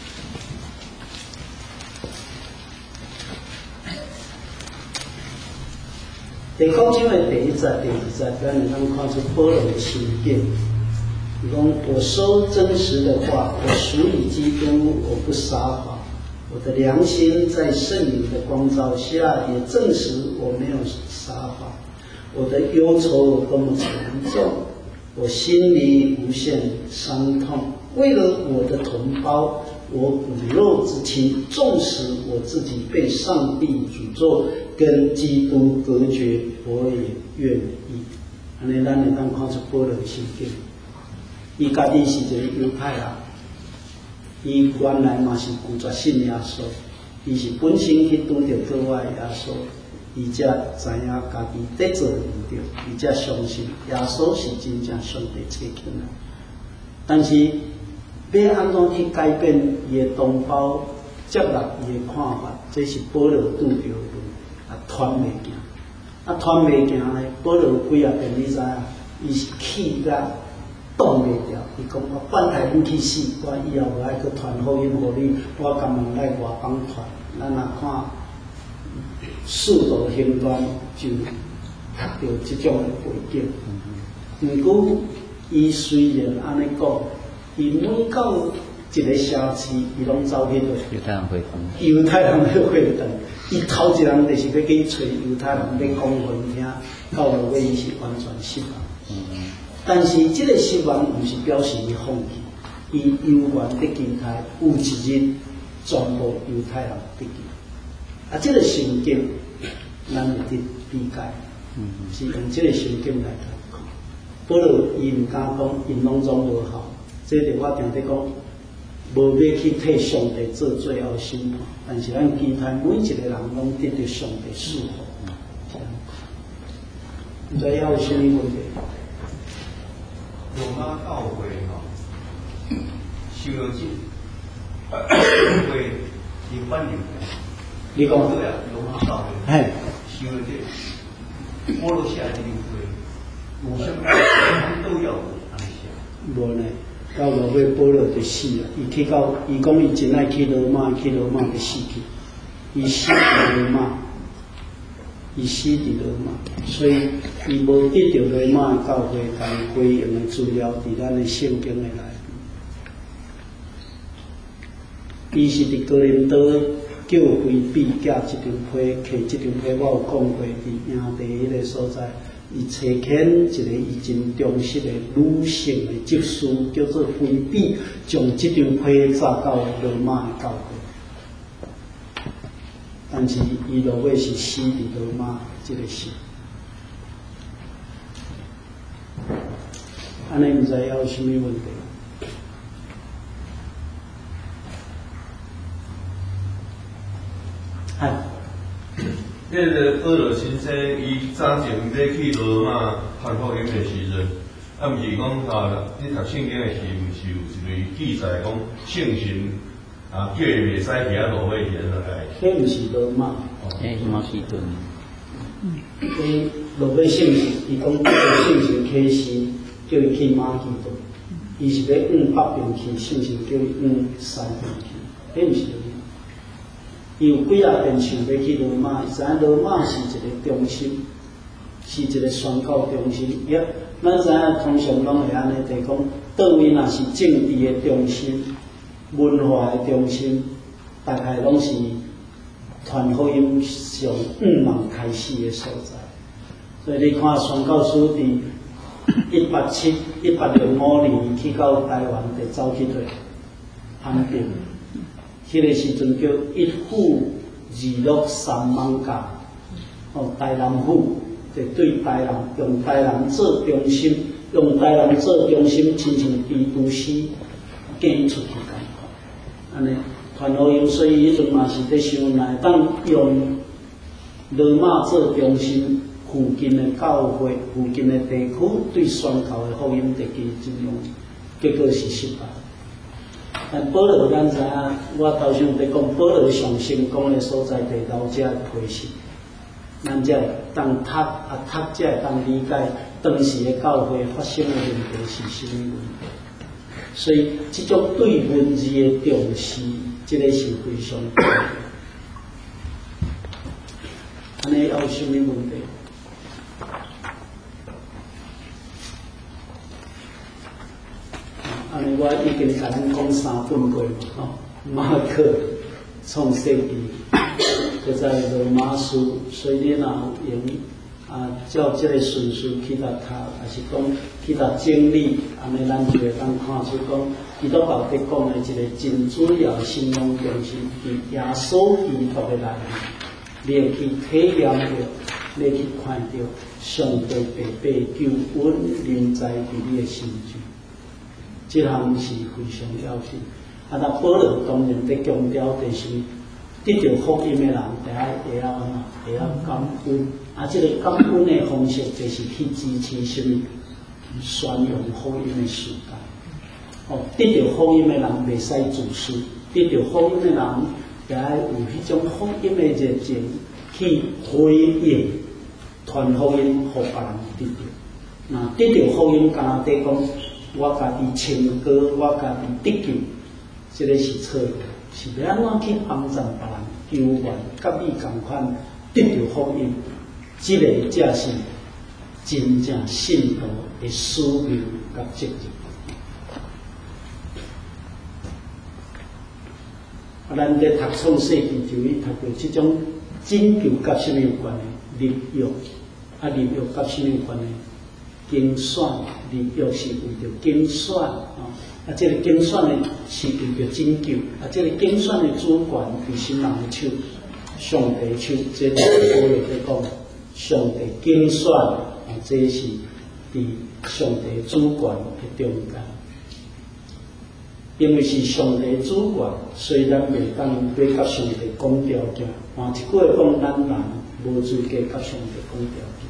第9章的第1节、第2节，咱能够看出保罗的心境。伊讲：我说真实的话，我属于基督，我不撒谎。我的良心在圣灵的光照下，也证实我没有撒谎。我的忧愁有多么沉重，我心里无限伤痛。为了我的同胞，我骨肉之亲，纵使我自己被上帝诅咒，跟基督隔绝，我也愿意。安尼咱会当看出保罗的心境。伊家己是一个犹太人，伊原来嘛是拒绝信耶稣，伊是本身去拄着国外耶稣，伊才知影家己得罪唔对，伊才相信耶稣是真正上帝差起来。但是要安怎去改变伊的同胞接纳伊的看法，这是保罗拄着的，传袂行。传袂行呢，保罗几啊遍你知影，伊是气甲挡袂掉。伊讲我反台你去死，我以后无爱去传福音互你，我甘愿来外邦传。咱若看使徒行传就读到这种的背景。毋过伊虽然安尼讲，伊每到一个城市，伊拢走去犹太人会堂。伊头一人就是要去找犹太人要讲分听，到落尾伊是完全失望。但是这个失望不是表示伊放弃，伊犹原的期待有一日全部犹太人得救。这个圣经咱会得理解，是用这个圣经来看。保罗伊唔敢讲，因拢总无效，这个我定得讲。无要去替上帝做最后审判，但是咱期待每一个人拢得到上帝赐福。唔知还有啥物问题？ 罗马教会收了这会伊反映。 你讲对啊，罗马教会收了这，保罗写这个会，有什么都要安写。 无呢，到落尾保罗就死啊！伊去到，伊讲伊真爱去罗马，去罗马就死去，伊死伫罗马，伊死伫罗马，所以伊无得到罗马教会甲伊回应的资料伫咱的圣经的内面。伊是伫哥林多叫菲比寄一张批，摕这张批我有讲过，伫营地迄个所在。伊找见一个伊真忠实的女性的执事，叫做菲比，将这张批炸到罗马的教会。但是伊落尾是死伫罗马这个事。安尼毋知还有啥物问题？嗨。 迄个保罗先生，伊早前咧去罗马传福音的时阵，毋是讲咧读圣经的时，毋是有一类记载讲圣神叫伊袂使去落尾去落来。 迄毋是罗马， 马其顿。 伊落尾圣神，伊讲圣神启示，叫伊去马其顿，伊是要往北边去，圣神叫伊往西边去，迄毋是罗马。伊有几啊遍想要去罗马，伊知影罗马是一个中心，是一个宣教中心。咱知影通常拢会安尼，就是讲倒位若是政治的中心、文化的中心，大概拢是传福音上望开始的所在。所以你看宣教师伫185年去到台湾，就走去做安定。迄个时阵叫一府二鹿三艋舺，台南府就对台南用台南做中心，用台南做中心，亲像蜘蛛丝建出去咁款。安尼传福音，所以迄阵嘛是在想，来当用罗马做中心，附近的教会、附近的地区对宣教的福音，就加尽量，结果是失败。但保罗咱知影，我头先在讲保罗上成功的所在，地老者批示，咱才会当读才会当理解当时的教会发生的问题是什么问题。所以，这种对文字的重视，这个是非常重要。安尼有什么问题？安尼我已经甲恁讲3本过嘛，马可、创世纪，就在罗马书，所以你若有用照这个顺序去读，还是讲去读经历，安尼咱就会当看出讲，基督教伫讲的一个真主要的信仰就是伫耶稣基督的内面，你会去体验到，你会去看到上帝白白救恩临在伫你的心中。这项是非常要紧。那保罗当然在强调，就是得到福音的人，会晓感恩。这个感恩的方式，就是去支持什么宣扬福音的时间。得到福音的人袂使自私，得到福音的人，会有迄种福音的热情去回应传福音，互别人得到。那得到福音，敢若在讲。我家己称高，我家己得救，这个是错的，是要安怎去帮助别人求援，甲你同款得到福音，这个才是真正信徒的使命甲责任。咱在读创世纪就会读到这种拯救甲什么有关的立约，立约甲什么有关的？竞选立约是为着竞选这个竞选呢是为着拯救，这个竞选的主权伫神人的手，上帝手，这就是保罗在讲，上帝竞选这是伫上帝主权的中间，因为是上帝主权，所以咱袂当对甲上帝讲条件，换一句话讲，咱人无资格甲上帝讲条件。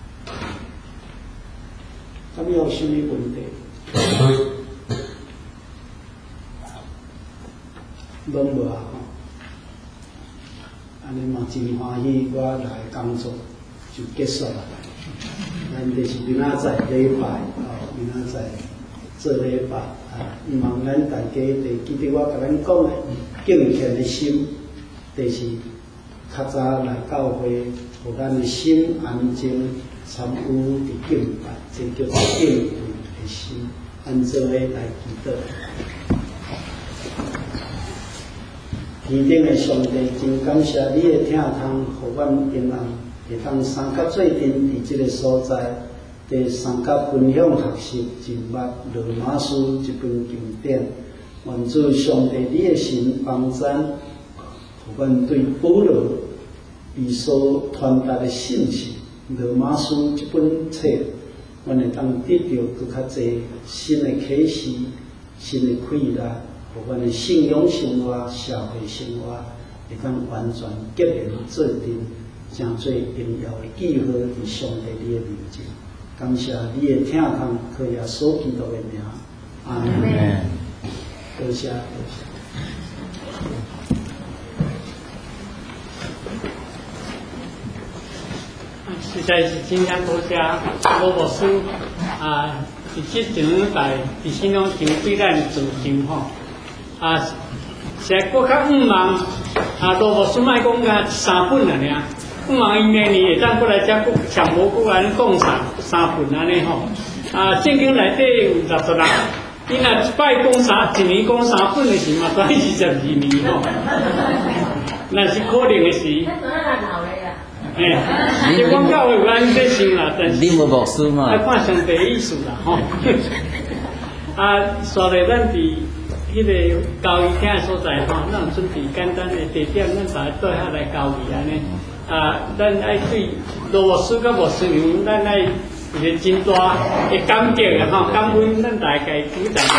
咁有什么问题？拢无啊！安尼嘛真欢喜，我来工作就结束啦。咱就是明仔载礼拜，明仔载做礼拜希望咱大家记得我甲咱讲的敬虔的心，就是较早来教会，互咱的心安静，参与伫敬拜，这叫做敬畏的心，按做咧来祈祷。天顶的上帝，真感谢你的听通，互阮平安，会当三甲做阵伫即个所在，第三甲分享学习进入罗马书一本经典。愿主上帝你的神帮咱，互阮对保罗伊所传达的信息，罗马书这本册，阮会当得到更较侪新的启示、新的开达。互阮的信仰生活、社会生活会当完全结连做阵，成做荣耀的记号伫上帝你的面前。感谢你的听通，靠耶稣基督的名，阿门。多谢，多谢。 实在是真正多谢罗牧师伫即场代伫信仰上对咱助兴吼。实在搁较毋忙罗牧师莫讲甲3本尔，毋忙伊明年会当过来遮上无久安讲3本安尼吼。圣经内底有60人，伊若一摆讲一年讲3本的时嘛，大概22年吼。那是可能的事。即讲教会有安在想啦，但是你无牧师嘛？ 要看上帝意思啦吼。所以咱伫迄个交易厅的所在吼，咱有准备简单的地点，咱大家对下来交易安尼。咱爱对罗牧师甲牧师娘，咱爱一个真大的感激啊吼，感恩咱大家鼓掌。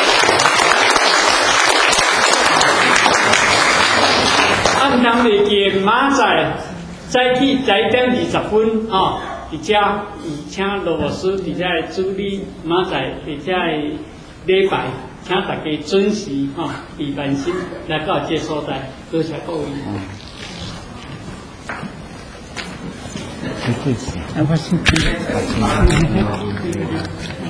毋通袂记明仔早起11点20分吼，伫遮请罗牧师伫遮主理明仔伫遮礼拜。请大家准时吼，伫万心来到这所在，多谢各位。 谢谢。